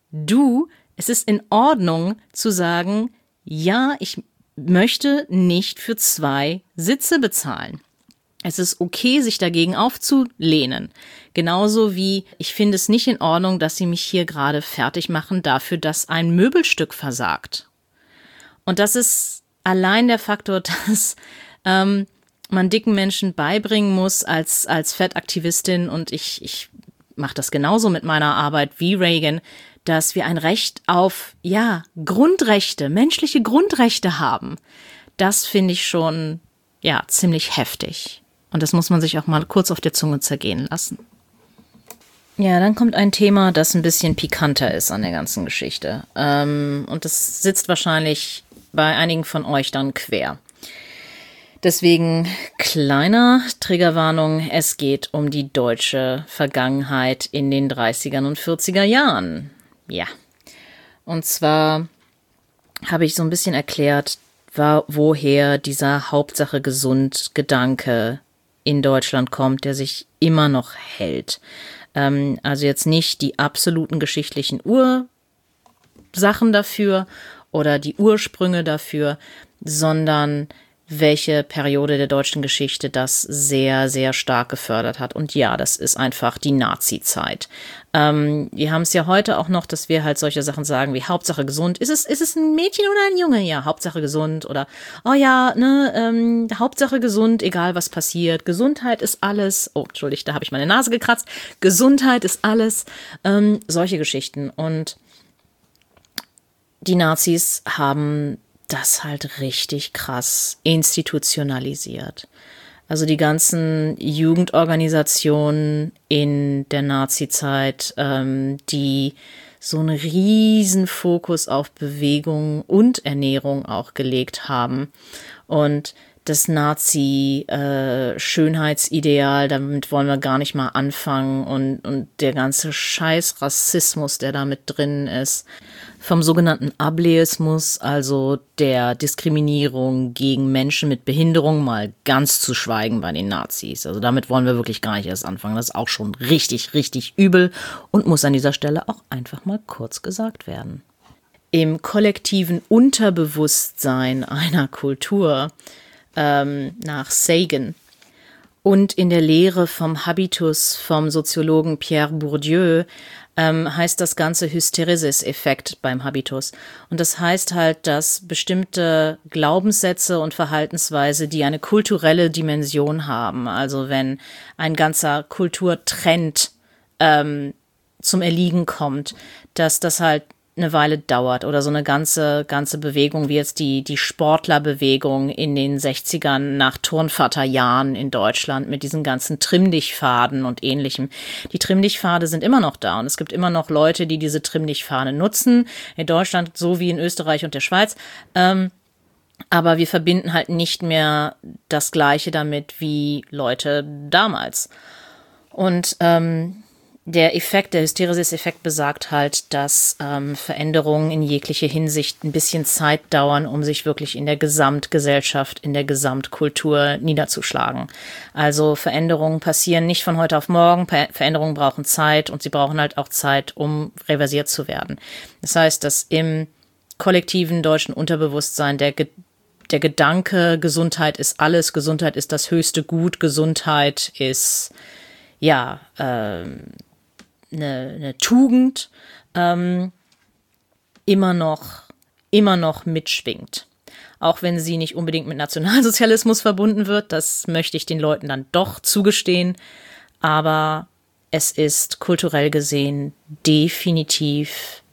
Es ist in Ordnung zu sagen, ja, ich möchte nicht für 2 Sitze bezahlen. Es ist okay, sich dagegen aufzulehnen. Genauso wie ich finde es nicht in Ordnung, dass sie mich hier gerade fertig machen dafür, dass ein Möbelstück versagt. Und das ist allein der Faktor, dass man dicken Menschen beibringen muss als Fettaktivistin, und ich mache das genauso mit meiner Arbeit wie Reagan, dass wir ein Recht auf, Grundrechte, menschliche Grundrechte haben. Das finde ich schon, ziemlich heftig. Und das muss man sich auch mal kurz auf der Zunge zergehen lassen. Ja, dann kommt ein Thema, das ein bisschen pikanter ist an der ganzen Geschichte. Und das sitzt wahrscheinlich bei einigen von euch dann quer. Deswegen kleiner Triggerwarnung, es geht um die deutsche Vergangenheit in den 30er und 40er Jahren. Ja, und zwar habe ich so ein bisschen erklärt, woher dieser Hauptsache gesund Gedanke in Deutschland kommt, der sich immer noch hält. Also jetzt nicht die absoluten geschichtlichen Ursachen dafür oder die Ursprünge dafür, sondern welche Periode der deutschen Geschichte das sehr, sehr stark gefördert hat. Und ja, das ist einfach die Nazi-Zeit. Wir haben es ja heute auch noch, dass wir halt solche Sachen sagen wie Hauptsache gesund. Ist es ein Mädchen oder ein Junge? Ja, Hauptsache gesund. Oder, Hauptsache gesund, egal was passiert. Gesundheit ist alles. Oh, entschuldigt, da habe ich meine Nase gekratzt. Gesundheit ist alles. Solche Geschichten. Und die Nazis haben das halt richtig krass institutionalisiert. Also die ganzen Jugendorganisationen in der Nazi-Zeit, die so einen riesen Fokus auf Bewegung und Ernährung auch gelegt haben. Und das Nazi-Schönheitsideal, damit wollen wir gar nicht mal anfangen. Und der ganze Scheiß Rassismus, der da mit drin ist. Vom sogenannten Ableismus, also der Diskriminierung gegen Menschen mit Behinderung, mal ganz zu schweigen bei den Nazis. Also damit wollen wir wirklich gar nicht erst anfangen. Das ist auch schon richtig, richtig übel und muss an dieser Stelle auch einfach mal kurz gesagt werden. Im kollektiven Unterbewusstsein einer Kultur nach Sagan und in der Lehre vom Habitus vom Soziologen Pierre Bourdieu heißt das Ganze Hysteresis-Effekt beim Habitus. Und das heißt halt, dass bestimmte Glaubenssätze und Verhaltensweise, die eine kulturelle Dimension haben, also wenn ein ganzer Kulturtrend zum Erliegen kommt, dass das halt eine Weile dauert oder so eine ganze Bewegung wie jetzt die Sportlerbewegung in den 60ern nach Turnvaterjahren in Deutschland mit diesen ganzen Trimm-dich-Faden und ähnlichem. Die Trimm-dich-Pfade sind immer noch da und es gibt immer noch Leute, die diese Trimm-dich-Pfade nutzen, in Deutschland so wie in Österreich und der Schweiz. Aber wir verbinden halt nicht mehr das Gleiche damit wie Leute damals. Und Der Hysteresis-Effekt besagt halt, dass Veränderungen in jeglicher Hinsicht ein bisschen Zeit dauern, um sich wirklich in der Gesamtgesellschaft, in der Gesamtkultur niederzuschlagen. Also Veränderungen passieren nicht von heute auf morgen, Veränderungen brauchen Zeit und sie brauchen halt auch Zeit, um reversiert zu werden. Das heißt, dass im kollektiven deutschen Unterbewusstsein der Gedanke, Gesundheit ist alles, Gesundheit ist das höchste Gut, Gesundheit ist eine Tugend immer noch mitschwingt. Auch wenn sie nicht unbedingt mit Nationalsozialismus verbunden wird, das möchte ich den Leuten dann doch zugestehen, aber es ist kulturell gesehen definitiv,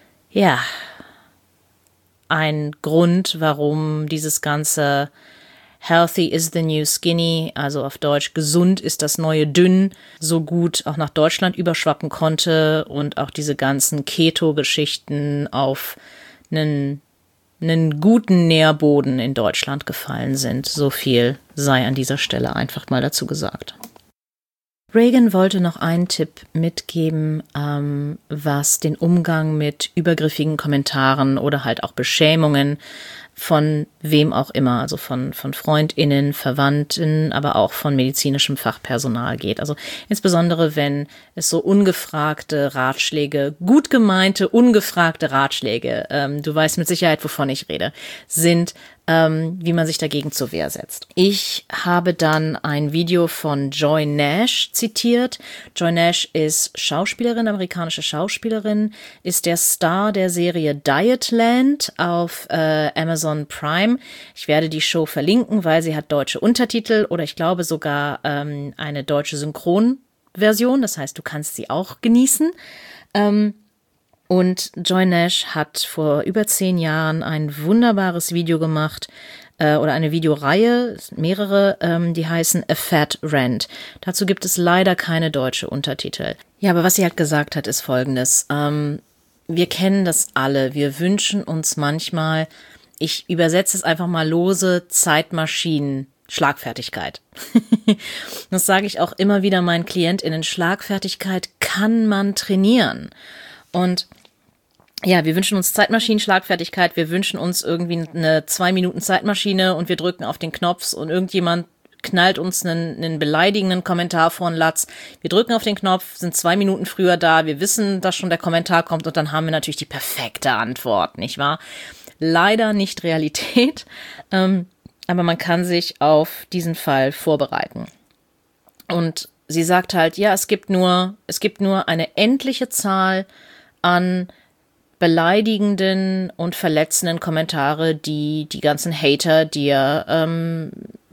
ein Grund, warum dieses ganze Healthy is the new skinny, also auf Deutsch gesund ist das neue dünn, so gut auch nach Deutschland überschwappen konnte und auch diese ganzen Keto-Geschichten auf einen guten Nährboden in Deutschland gefallen sind. So viel sei an dieser Stelle einfach mal dazu gesagt. Reagan wollte noch einen Tipp mitgeben, was den Umgang mit übergriffigen Kommentaren oder halt auch Beschämungen von wem auch immer, also von FreundInnen, Verwandten, aber auch von medizinischem Fachpersonal geht. Also insbesondere, wenn es so ungefragte Ratschläge, gut gemeinte, ungefragte Ratschläge, du weißt mit Sicherheit, wovon ich rede, sind, wie man sich dagegen zur Wehr setzt. Ich habe dann ein Video von Joy Nash zitiert. Joy Nash ist Schauspielerin, amerikanische Schauspielerin, ist der Star der Serie Dietland auf Amazon Prime. Ich werde die Show verlinken, weil sie hat deutsche Untertitel oder ich glaube sogar eine deutsche Synchronversion. Das heißt, du kannst sie auch genießen. Und Joy Nash hat vor über 10 Jahren ein wunderbares Video gemacht, oder eine Videoreihe, mehrere, die heißen A Fat Rant. Dazu gibt es leider keine deutsche Untertitel. Ja, aber was sie halt gesagt hat, ist Folgendes. Wir kennen das alle. Wir wünschen uns manchmal, ich übersetze es einfach mal lose, Zeitmaschinen, Schlagfertigkeit. Das sage ich auch immer wieder meinen KlientInnen. Schlagfertigkeit kann man trainieren. Und ja, wir wünschen uns Zeitmaschinen, Schlagfertigkeit, wir wünschen uns irgendwie eine 2 Minuten Zeitmaschine und wir drücken auf den Knopf und irgendjemand knallt uns einen beleidigenden Kommentar vor den Latz. Wir drücken auf den Knopf, sind 2 Minuten früher da, wir wissen, dass schon der Kommentar kommt und dann haben wir natürlich die perfekte Antwort, nicht wahr? Leider nicht Realität, aber man kann sich auf diesen Fall vorbereiten. Und sie sagt halt, ja, es gibt nur eine endliche Zahl an beleidigenden und verletzenden Kommentare, die ganzen Hater dir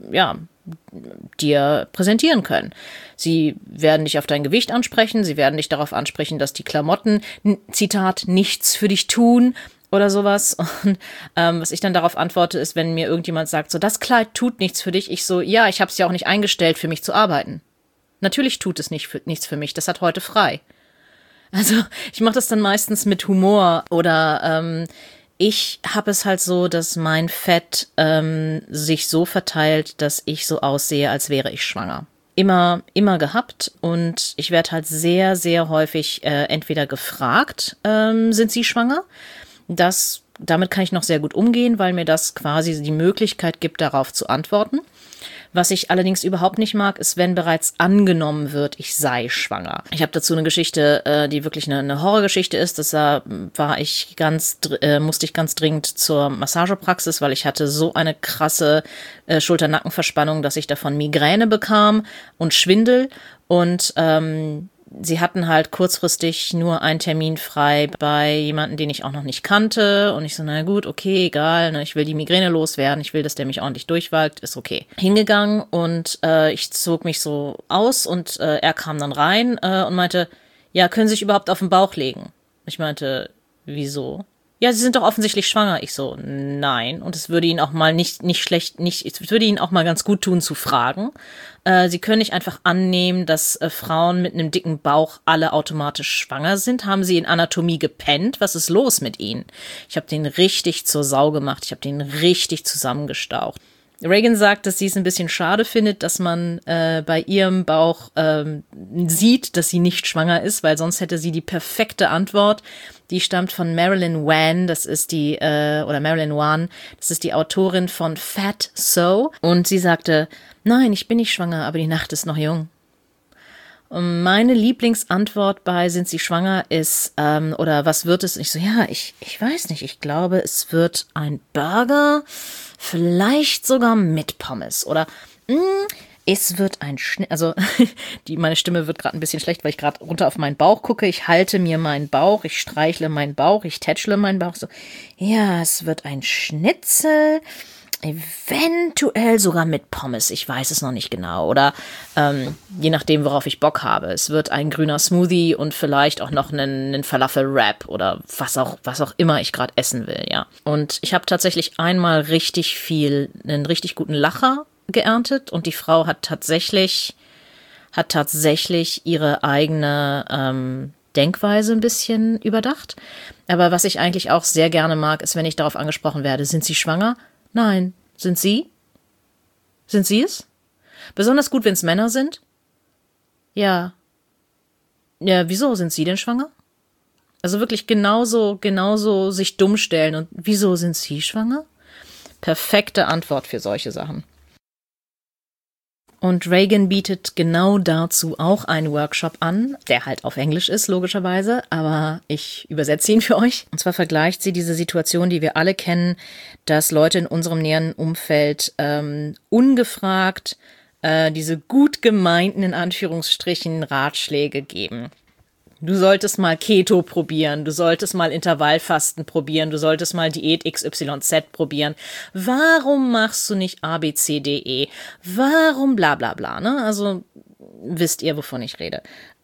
präsentieren können. Sie werden dich auf dein Gewicht ansprechen, sie werden dich darauf ansprechen, dass die Klamotten, Zitat, nichts für dich tun oder sowas. Und was ich dann darauf antworte, ist, wenn mir irgendjemand sagt, so, das Kleid tut nichts für dich, ich so, ja, ich habe es ja auch nicht eingestellt, für mich zu arbeiten. Natürlich tut es nichts für mich, das hat heute frei. Also ich mache das dann meistens mit Humor oder ich habe es halt so, dass mein Fett sich so verteilt, dass ich so aussehe, als wäre ich schwanger. Immer gehabt und ich werde halt sehr, sehr häufig entweder gefragt, sind Sie schwanger? Damit kann ich noch sehr gut umgehen, weil mir das quasi die Möglichkeit gibt, darauf zu antworten. Was ich allerdings überhaupt nicht mag, ist, wenn bereits angenommen wird, ich sei schwanger. Ich habe dazu eine Geschichte, die wirklich eine Horrorgeschichte ist. Musste ich ganz dringend zur Massagepraxis, weil ich hatte so eine krasse Schulter-Nackenverspannung, dass ich davon Migräne bekam und Schwindel. Und sie hatten halt kurzfristig nur einen Termin frei bei jemandem, den ich auch noch nicht kannte. Und ich so, na gut, okay, egal, ne, ich will die Migräne loswerden, ich will, dass der mich ordentlich durchwalkt, ist okay. Hingegangen und ich zog mich so aus und er kam dann rein und meinte, ja, können Sie sich überhaupt auf den Bauch legen? Ich meinte, wieso? Ja, Sie sind doch offensichtlich schwanger. Ich so, nein. Und es würde Ihnen auch mal es würde Ihnen auch mal ganz gut tun zu fragen. Sie können nicht einfach annehmen, dass Frauen mit einem dicken Bauch alle automatisch schwanger sind. Haben Sie in Anatomie gepennt? Was ist los mit Ihnen? Ich habe den richtig zur Sau gemacht. Ich habe den richtig zusammengestaucht. Reagan sagt, dass sie es ein bisschen schade findet, dass man bei ihrem Bauch sieht, dass sie nicht schwanger ist, weil sonst hätte sie die perfekte Antwort. Die stammt von Marilyn Wan, das ist Marilyn Wan, das ist die Autorin von Fat So. Und sie sagte, nein, ich bin nicht schwanger, aber die Nacht ist noch jung. Und meine Lieblingsantwort bei sind Sie schwanger ist, oder was wird es? Und ich so, ja, ich weiß nicht, ich glaube, es wird ein Burger, vielleicht sogar mit Pommes oder es wird ein Schnitt, also meine Stimme wird gerade ein bisschen schlecht, weil ich gerade runter auf meinen Bauch gucke, ich halte mir meinen Bauch, ich streichle meinen Bauch, ich tätschle meinen Bauch, so, ja, es wird ein Schnitzel, eventuell sogar mit Pommes, ich weiß es noch nicht genau. Oder je nachdem, worauf ich Bock habe. Es wird ein grüner Smoothie und vielleicht auch noch einen Falafel-Wrap oder was auch immer ich gerade essen will, ja. Und ich habe tatsächlich einmal einen richtig guten Lacher geerntet und die Frau hat tatsächlich ihre eigene Denkweise ein bisschen überdacht. Aber was ich eigentlich auch sehr gerne mag, ist, wenn ich darauf angesprochen werde, sind Sie schwanger? Nein. Sind Sie? Sind Sie es? Besonders gut, wenn es Männer sind? Ja. Ja, wieso sind Sie denn schwanger? Also wirklich genauso sich dumm stellen und wieso sind Sie schwanger? Perfekte Antwort für solche Sachen. Und Reagan bietet genau dazu auch einen Workshop an, der halt auf Englisch ist, logischerweise, aber ich übersetze ihn für euch. Und zwar vergleicht sie diese Situation, die wir alle kennen, dass Leute in unserem näheren Umfeld ungefragt diese gut gemeinten, in Anführungsstrichen, Ratschläge geben. Du solltest mal Keto probieren, du solltest mal Intervallfasten probieren, du solltest mal Diät XYZ probieren. Warum machst du nicht A, B, C, D, E? Warum bla bla bla, ne? Also wisst ihr, wovon ich rede.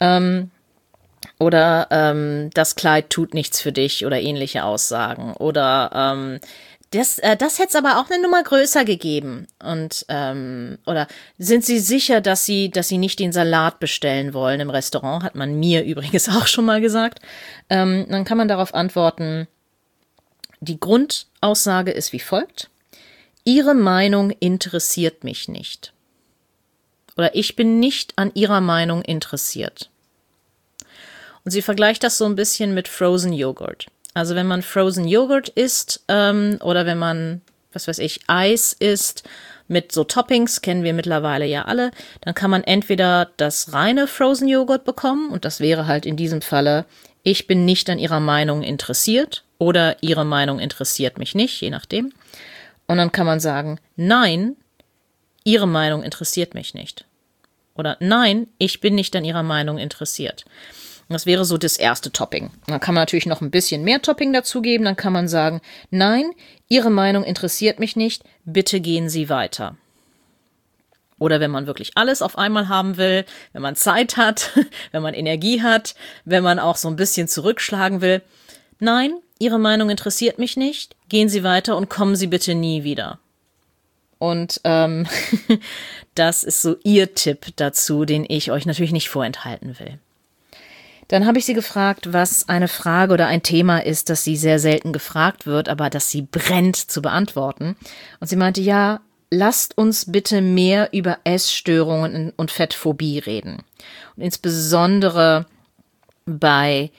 Oder das Kleid tut nichts für dich oder ähnliche Aussagen. Oder das hätte es aber auch eine Nummer größer gegeben. Und oder sind Sie sicher, dass Sie nicht den Salat bestellen wollen im Restaurant? Hat man mir übrigens auch schon mal gesagt. Dann kann man darauf antworten, die Grundaussage ist wie folgt. Ihre Meinung interessiert mich nicht. Oder ich bin nicht an Ihrer Meinung interessiert. Und sie vergleicht das so ein bisschen mit Frozen Joghurt. Also wenn man Frozen Joghurt isst oder wenn man, Eis isst mit so Toppings, kennen wir mittlerweile ja alle, dann kann man entweder das reine Frozen Joghurt bekommen und das wäre halt in diesem Falle, ich bin nicht an Ihrer Meinung interessiert oder Ihre Meinung interessiert mich nicht, je nachdem. Und dann kann man sagen, nein, Ihre Meinung interessiert mich nicht. Oder nein, ich bin nicht an Ihrer Meinung interessiert. Das wäre so das erste Topping. Dann kann man natürlich noch ein bisschen mehr Topping dazugeben. Dann kann man sagen, nein, Ihre Meinung interessiert mich nicht, bitte gehen Sie weiter. Oder wenn man wirklich alles auf einmal haben will, wenn man Zeit hat, wenn man Energie hat, wenn man auch so ein bisschen zurückschlagen will, nein, Ihre Meinung interessiert mich nicht, gehen Sie weiter und kommen Sie bitte nie wieder. Und das ist so ihr Tipp dazu, den ich euch natürlich nicht vorenthalten will. Dann habe ich sie gefragt, was eine Frage oder ein Thema ist, das sie sehr selten gefragt wird, aber das sie brennt zu beantworten. Und sie meinte, ja, lasst uns bitte mehr über Essstörungen und Fettphobie reden. Und insbesondere bei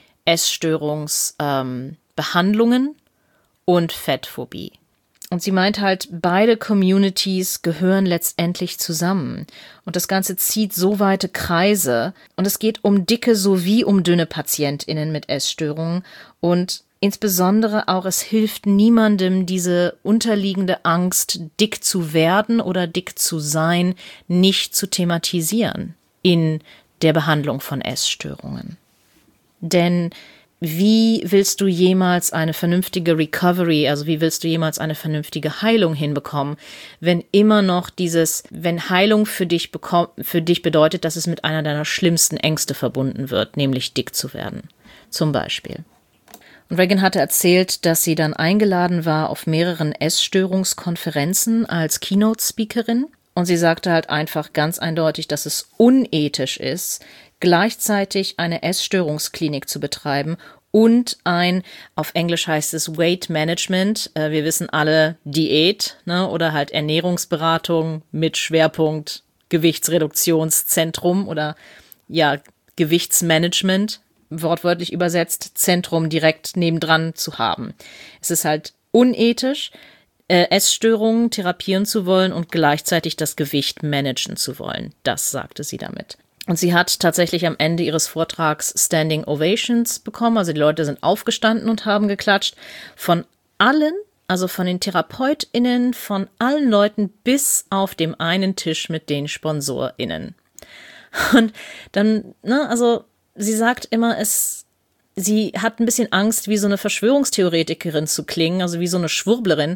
Essstörungsbehandlungen und Fettphobie. Und sie meint halt, beide Communities gehören letztendlich zusammen. Und das Ganze zieht so weite Kreise. Und es geht um dicke sowie um dünne PatientInnen mit Essstörungen. Und insbesondere auch, es hilft niemandem, diese unterliegende Angst, dick zu werden oder dick zu sein, nicht zu thematisieren in der Behandlung von Essstörungen. Denn wie willst du jemals eine vernünftige Recovery, also wie willst du jemals eine vernünftige Heilung hinbekommen, wenn immer noch wenn Heilung für dich bedeutet, dass es mit einer deiner schlimmsten Ängste verbunden wird, nämlich dick zu werden, zum Beispiel. Und Reagan hatte erzählt, dass sie dann eingeladen war auf mehreren Essstörungskonferenzen als Keynote-Speakerin. Und sie sagte halt einfach ganz eindeutig, dass es unethisch ist, gleichzeitig eine Essstörungsklinik zu betreiben und ein, auf Englisch heißt es Weight Management. Wir wissen alle Diät, ne, oder halt Ernährungsberatung mit Schwerpunkt Gewichtsreduktionszentrum oder ja, Gewichtsmanagement, wortwörtlich übersetzt, Zentrum direkt nebendran zu haben. Es ist halt unethisch, Essstörungen therapieren zu wollen und gleichzeitig das Gewicht managen zu wollen. Das sagte sie damit. Und sie hat tatsächlich am Ende ihres Vortrags Standing Ovations bekommen. Also die Leute sind aufgestanden und haben geklatscht. Von allen, also von den TherapeutInnen, von allen Leuten bis auf dem einen Tisch mit den SponsorInnen. Und dann, ne, also sie sagt immer, sie hat ein bisschen Angst, wie so eine Verschwörungstheoretikerin zu klingen, also wie so eine Schwurblerin.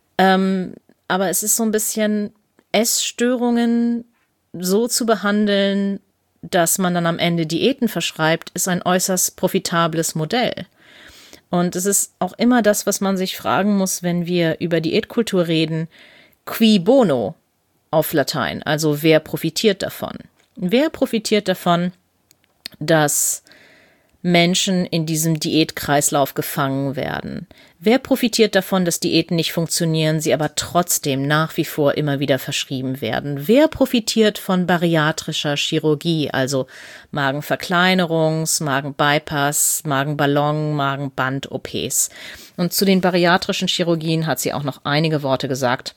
Aber es ist so ein bisschen Essstörungen so zu behandeln, dass man dann am Ende Diäten verschreibt, ist ein äußerst profitables Modell. Und es ist auch immer das, was man sich fragen muss, wenn wir über Diätkultur reden, qui bono auf Latein, also wer profitiert davon? Wer profitiert davon, dass Menschen in diesem Diätkreislauf gefangen werden? Wer profitiert davon, dass Diäten nicht funktionieren, sie aber trotzdem nach wie vor immer wieder verschrieben werden? Wer profitiert von bariatrischer Chirurgie, also Magenverkleinerungs-, Magenbypass-, Magenballon-, Magenband-OPs? Und zu den bariatrischen Chirurgien hat sie auch noch einige Worte gesagt.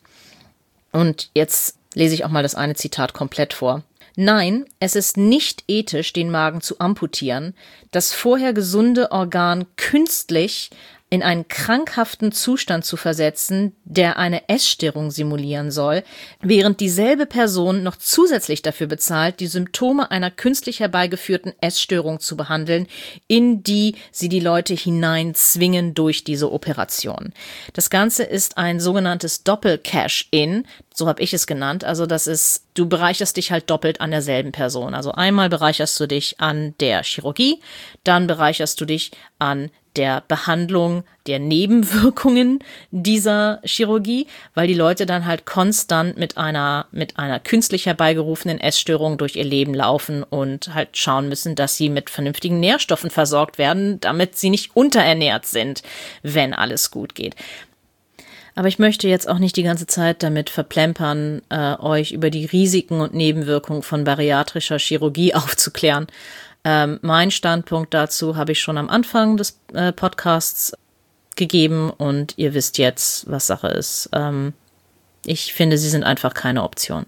Und jetzt lese ich auch mal das eine Zitat komplett vor. Nein, es ist nicht ethisch, den Magen zu amputieren, das vorher gesunde Organ künstlich in einen krankhaften Zustand zu versetzen, der eine Essstörung simulieren soll, während dieselbe Person noch zusätzlich dafür bezahlt, die Symptome einer künstlich herbeigeführten Essstörung zu behandeln, in die sie die Leute hineinzwingen durch diese Operation. Das Ganze ist ein sogenanntes Doppel-Cash-In, so habe ich es genannt. Also das ist, du bereicherst dich halt doppelt an derselben Person. Also einmal bereicherst du dich an der Chirurgie, dann bereicherst du dich an der Behandlung der Nebenwirkungen dieser Chirurgie, weil die Leute dann halt konstant mit einer künstlich herbeigerufenen Essstörung durch ihr Leben laufen und halt schauen müssen, dass sie mit vernünftigen Nährstoffen versorgt werden, damit sie nicht unterernährt sind, wenn alles gut geht. Aber ich möchte jetzt auch nicht die ganze Zeit damit verplempern, euch über die Risiken und Nebenwirkungen von bariatrischer Chirurgie aufzuklären. Mein Standpunkt dazu habe ich schon am Anfang des Podcasts gegeben und ihr wisst jetzt, was Sache ist. Ich finde, sie sind einfach keine Option.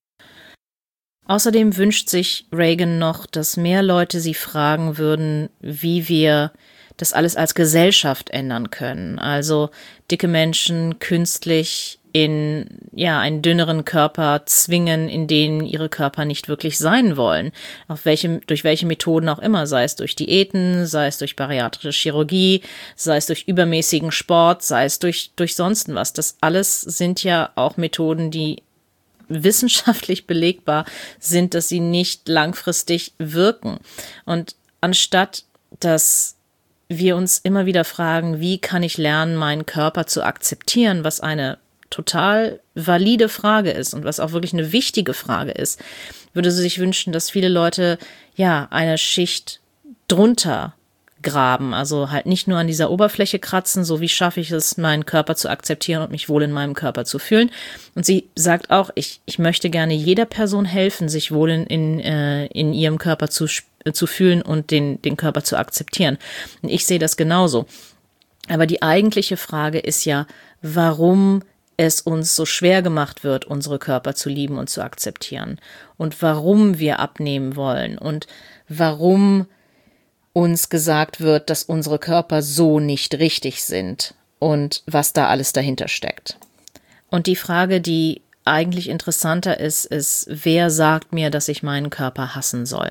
Außerdem wünscht sich Reagan noch, dass mehr Leute sie fragen würden, wie wir das alles als Gesellschaft ändern können. Also dicke Menschen künstlich in einen dünneren Körper zwingen, in denen ihre Körper nicht wirklich sein wollen. Durch welche Methoden auch immer, sei es durch Diäten, sei es durch bariatrische Chirurgie, sei es durch übermäßigen Sport, sei es durch sonst was. Das alles sind ja auch Methoden, die wissenschaftlich belegbar sind, dass sie nicht langfristig wirken. Und anstatt dass wir uns immer wieder fragen, wie kann ich lernen, meinen Körper zu akzeptieren, was eine total valide Frage ist und was auch wirklich eine wichtige Frage ist, würde sie sich wünschen, dass viele Leute eine Schicht drunter graben, also halt nicht nur an dieser Oberfläche kratzen, so wie schaffe ich es, meinen Körper zu akzeptieren und mich wohl in meinem Körper zu fühlen. Und sie sagt auch, ich möchte gerne jeder Person helfen, sich wohl in ihrem Körper zu fühlen und den Körper zu akzeptieren. Und ich sehe das genauso. Aber die eigentliche Frage ist ja, warum es uns so schwer gemacht wird, unsere Körper zu lieben und zu akzeptieren und warum wir abnehmen wollen und warum uns gesagt wird, dass unsere Körper so nicht richtig sind und was da alles dahinter steckt. Und die Frage, die eigentlich interessanter ist, wer sagt mir, dass ich meinen Körper hassen soll?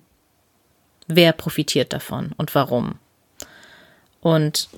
Wer profitiert davon und warum? Und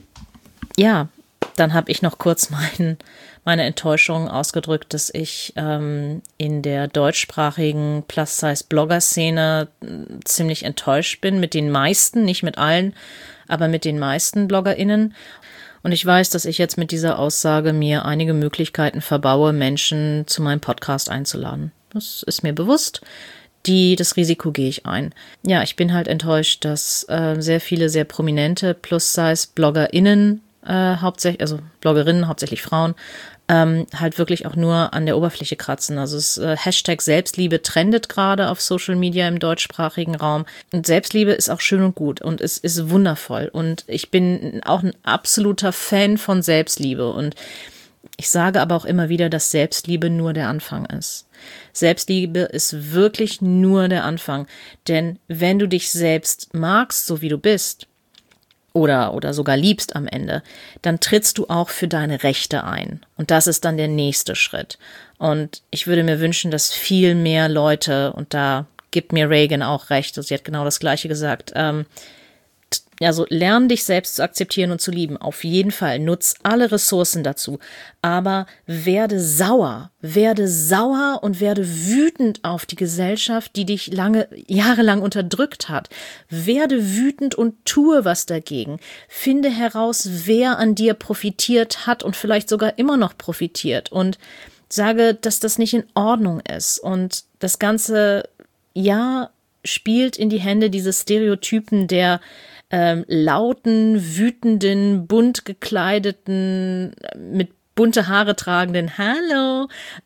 dann habe ich noch kurz meine Enttäuschung ausgedrückt, dass ich in der deutschsprachigen Plus-Size-Blogger-Szene ziemlich enttäuscht bin mit den meisten, nicht mit allen, aber mit den meisten BloggerInnen. Und ich weiß, dass ich jetzt mit dieser Aussage mir einige Möglichkeiten verbaue, Menschen zu meinem Podcast einzuladen. Das ist mir bewusst. Das Risiko gehe ich ein. Ja, ich bin halt enttäuscht, dass sehr viele sehr prominente Plus-Size-BloggerInnen hauptsächlich, also Bloggerinnen, hauptsächlich Frauen, halt wirklich auch nur an der Oberfläche kratzen. Also Hashtag Selbstliebe trendet gerade auf Social Media im deutschsprachigen Raum. Und Selbstliebe ist auch schön und gut und es ist wundervoll. Und ich bin auch ein absoluter Fan von Selbstliebe. Und ich sage aber auch immer wieder, dass Selbstliebe nur der Anfang ist. Selbstliebe ist wirklich nur der Anfang. Denn wenn du dich selbst magst, so wie du bist, oder sogar liebst am Ende, dann trittst du auch für deine Rechte ein. Und das ist dann der nächste Schritt. Und ich würde mir wünschen, dass viel mehr Leute, und da gibt mir Reagan auch recht, also sie hat genau das Gleiche gesagt, also lern dich selbst zu akzeptieren und zu lieben. Auf jeden Fall. Nutz alle Ressourcen dazu. Aber werde sauer und werde wütend auf die Gesellschaft, die dich jahrelang unterdrückt hat. Werde wütend und tue was dagegen. Finde heraus, wer an dir profitiert hat und vielleicht sogar immer noch profitiert. Und sage, dass das nicht in Ordnung ist. Und das Ganze, ja, spielt in die Hände dieses Stereotypen der lauten, wütenden, bunt gekleideten, mit bunte Haare tragenden, hallo,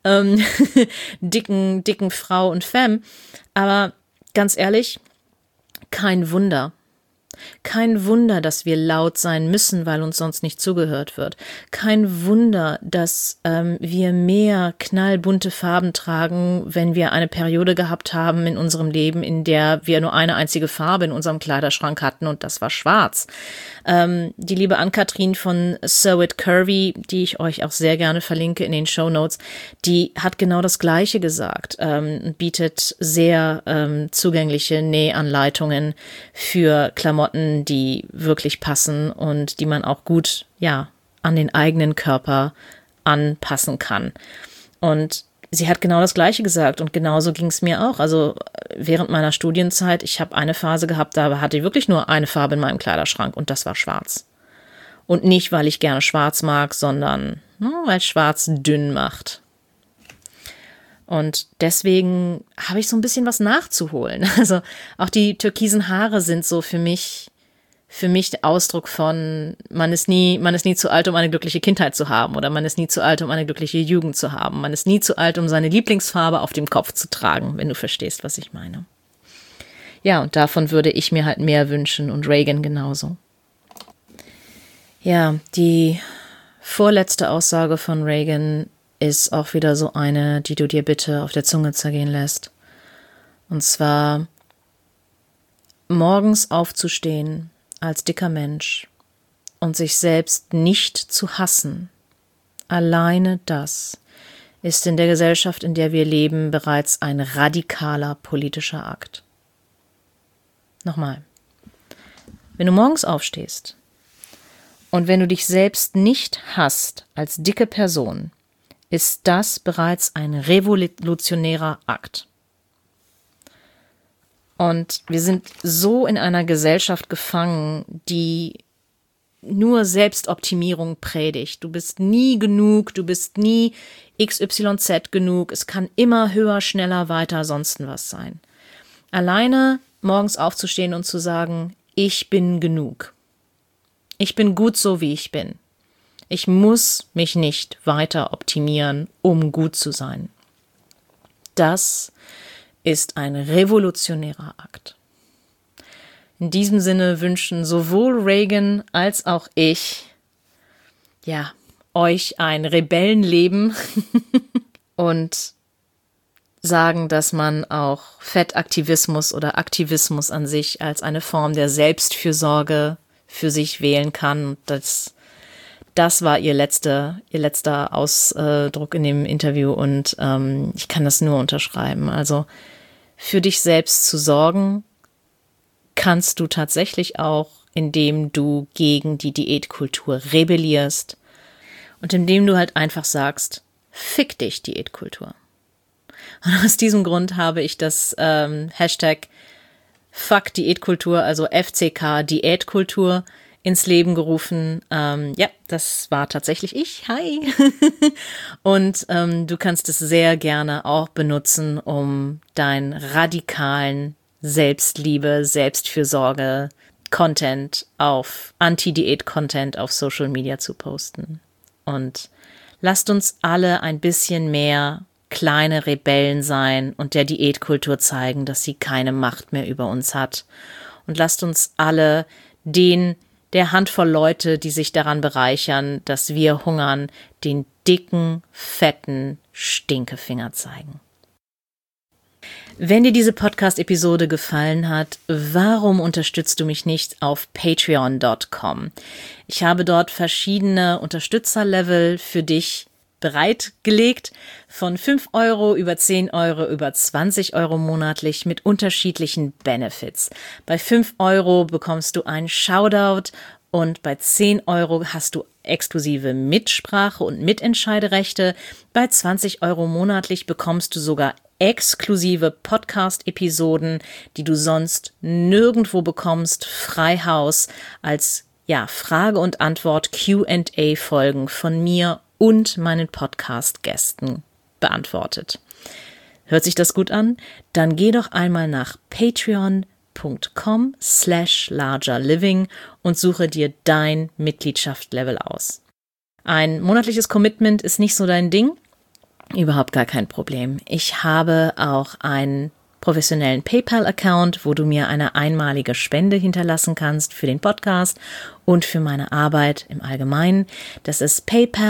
dicken Frau und Femme. Aber ganz ehrlich, kein Wunder. Kein Wunder, dass wir laut sein müssen, weil uns sonst nicht zugehört wird. Kein Wunder, dass wir mehr knallbunte Farben tragen, wenn wir eine Periode gehabt haben in unserem Leben, in der wir nur eine einzige Farbe in unserem Kleiderschrank hatten und das war schwarz. Die liebe Ann-Kathrin von Sew It Curvy, die ich euch auch sehr gerne verlinke in den Shownotes, die hat genau das Gleiche gesagt, bietet sehr zugängliche Nähanleitungen für Klamotten, die wirklich passen und die man auch gut, ja, an den eigenen Körper anpassen kann. Und sie hat genau das Gleiche gesagt und genauso ging es mir auch. Also während meiner Studienzeit, ich habe eine Phase gehabt, da hatte ich wirklich nur eine Farbe in meinem Kleiderschrank und das war schwarz. Und nicht, weil ich gerne schwarz mag, sondern weil schwarz dünn macht. Und deswegen habe ich so ein bisschen was nachzuholen. Also auch die türkisen Haare sind so für mich der Ausdruck von, man ist nie zu alt, um eine glückliche Kindheit zu haben, oder man ist nie zu alt, um eine glückliche Jugend zu haben. Man ist nie zu alt, um seine Lieblingsfarbe auf dem Kopf zu tragen, wenn du verstehst, was ich meine. Ja, und davon würde ich mir halt mehr wünschen und Reagan genauso. Ja, die vorletzte Aussage von Reagan ist auch wieder so eine, die du dir bitte auf der Zunge zergehen lässt. Und zwar, morgens aufzustehen als dicker Mensch und sich selbst nicht zu hassen. Alleine das ist in der Gesellschaft, in der wir leben, bereits ein radikaler politischer Akt. Nochmal. Wenn du morgens aufstehst und wenn du dich selbst nicht hasst als dicke Person, ist das bereits ein revolutionärer Akt. Und wir sind so in einer Gesellschaft gefangen, die nur Selbstoptimierung predigt. Du bist nie genug, du bist nie XYZ genug, es kann immer höher, schneller, weiter, sonst was sein. Alleine morgens aufzustehen und zu sagen, ich bin genug. Ich bin gut so, wie ich bin. Ich muss mich nicht weiter optimieren, um gut zu sein. Das ist ein revolutionärer Akt. In diesem Sinne wünschen sowohl Reagan als auch ich, ja, euch ein Rebellenleben und sagen, dass man auch Fettaktivismus oder Aktivismus an sich als eine Form der Selbstfürsorge für sich wählen kann. Und das war ihr letzter Ausdruck in dem Interview und ich kann das nur unterschreiben. Also für dich selbst zu sorgen, kannst du tatsächlich auch, indem du gegen die Diätkultur rebellierst und indem du halt einfach sagst, fick dich Diätkultur. Und aus diesem Grund habe ich das Hashtag Fuck Diätkultur, also FCK Diätkultur, ins Leben gerufen. Ja, das war tatsächlich ich. Hi. Und du kannst es sehr gerne auch benutzen, um deinen radikalen Selbstliebe, Selbstfürsorge, Content Anti-Diät-Content auf Social Media zu posten. Und lasst uns alle ein bisschen mehr kleine Rebellen sein und der Diätkultur zeigen, dass sie keine Macht mehr über uns hat. Und lasst uns alle der Handvoll Leute, die sich daran bereichern, dass wir hungern, den dicken, fetten Stinkefinger zeigen. Wenn dir diese Podcast-Episode gefallen hat, warum unterstützt du mich nicht auf patreon.com? Ich habe dort verschiedene Unterstützerlevel für dich bereitgelegt, von 5 Euro über 10 Euro über 20 Euro monatlich mit unterschiedlichen Benefits. Bei 5 Euro bekommst du einen Shoutout und bei 10 Euro hast du exklusive Mitsprache und Mitentscheiderechte. Bei 20 Euro monatlich bekommst du sogar exklusive Podcast-Episoden, die du sonst nirgendwo bekommst, frei Haus, als Frage- und Antwort Q&A-Folgen von mir und meinen Podcast-Gästen beantwortet. Hört sich das gut an? Dann geh doch einmal nach patreon.com/largerliving und suche dir dein Mitgliedschaftslevel aus. Ein monatliches Commitment ist nicht so dein Ding? Überhaupt gar kein Problem. Ich habe auch einen professionellen PayPal-Account, wo du mir eine einmalige Spende hinterlassen kannst für den Podcast und für meine Arbeit im Allgemeinen. Das ist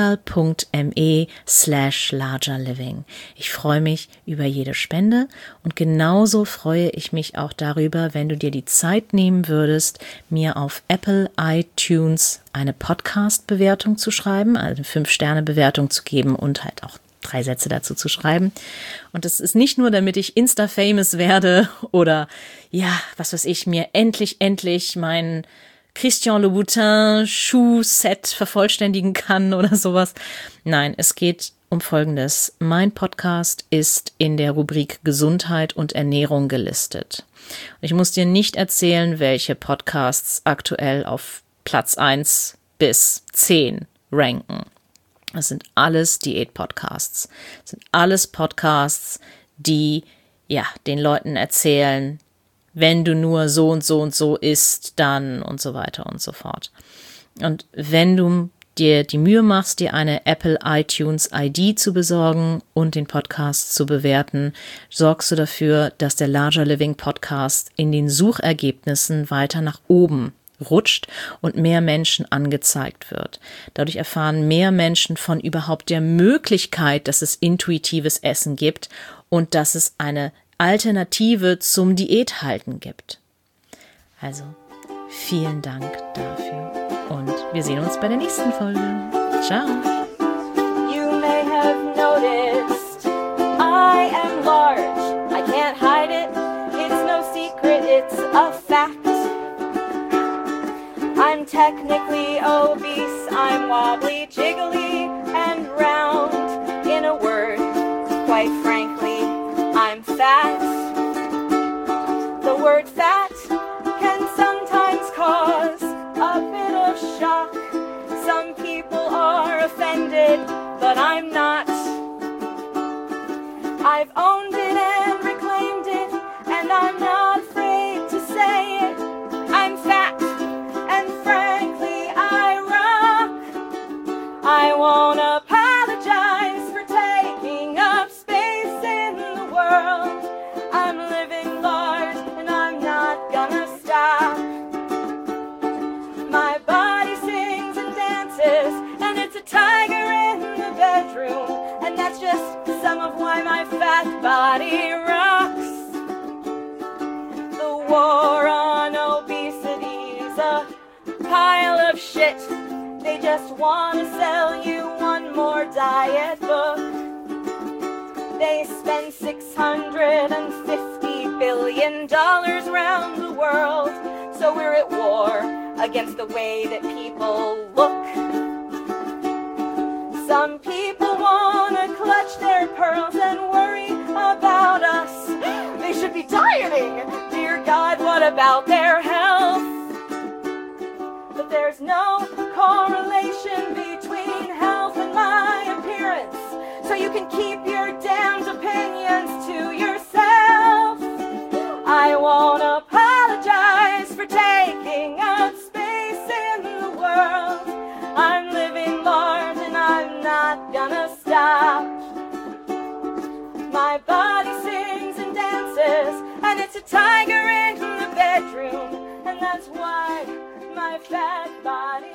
paypal.me/largerliving. Ich freue mich über jede Spende und genauso freue ich mich auch darüber, wenn du dir die Zeit nehmen würdest, mir auf Apple iTunes eine Podcast-Bewertung zu schreiben, also eine 5-Sterne-Bewertung zu geben und halt auch 3 Sätze dazu zu schreiben. Und das ist nicht nur, damit ich Insta-famous werde oder, was weiß ich, mir endlich mein Christian Louboutin Schuhset vervollständigen kann oder sowas. Nein, es geht um Folgendes. Mein Podcast ist in der Rubrik Gesundheit und Ernährung gelistet. Ich muss dir nicht erzählen, welche Podcasts aktuell auf Platz 1 bis 10 ranken. Das sind alles Diät-Podcasts. Das sind alles Podcasts, die den Leuten erzählen, wenn du nur so und so und so isst, dann und so weiter und so fort. Und wenn du dir die Mühe machst, dir eine Apple iTunes ID zu besorgen und den Podcast zu bewerten, sorgst du dafür, dass der Larger Living Podcast in den Suchergebnissen weiter nach oben rutscht und mehr Menschen angezeigt wird. Dadurch erfahren mehr Menschen von überhaupt der Möglichkeit, dass es intuitives Essen gibt und dass es eine Alternative zum Diäthalten gibt. Also, vielen Dank dafür und wir sehen uns bei der nächsten Folge. Ciao! You may have noticed I am large. I can't hide it. It's no secret. It's a fact. I'm technically obese, I'm wobbly, jiggly, and round. In a word, quite frankly, I'm fat. The word fat can sometimes cause a bit of shock. Some people are offended, but I'm not. I've owned it and reclaimed it, and I'm not afraid to say it. I'm fat. And frankly, I rock. I won't apologize for taking up space in the world. I'm living large and I'm not gonna stop. My body sings and dances and it's a tiger in the bedroom. And that's just some of why my fat body rocks. The war on obesity is a pile of shit. They just want to sell you one more diet book. They spend $650 billion around the world. So we're at war against the way that people look. Some people want to clutch their pearls and worry about us. They should be dieting. Dear God, what about their health? But they're there's no correlation between health and my appearance, so you can keep your damned opinions to yourself. I won't apologize for taking up space in the world. I'm living large and I'm not gonna stop. My body sings and dances, and it's a tiger in the bedroom, and that's why my fat body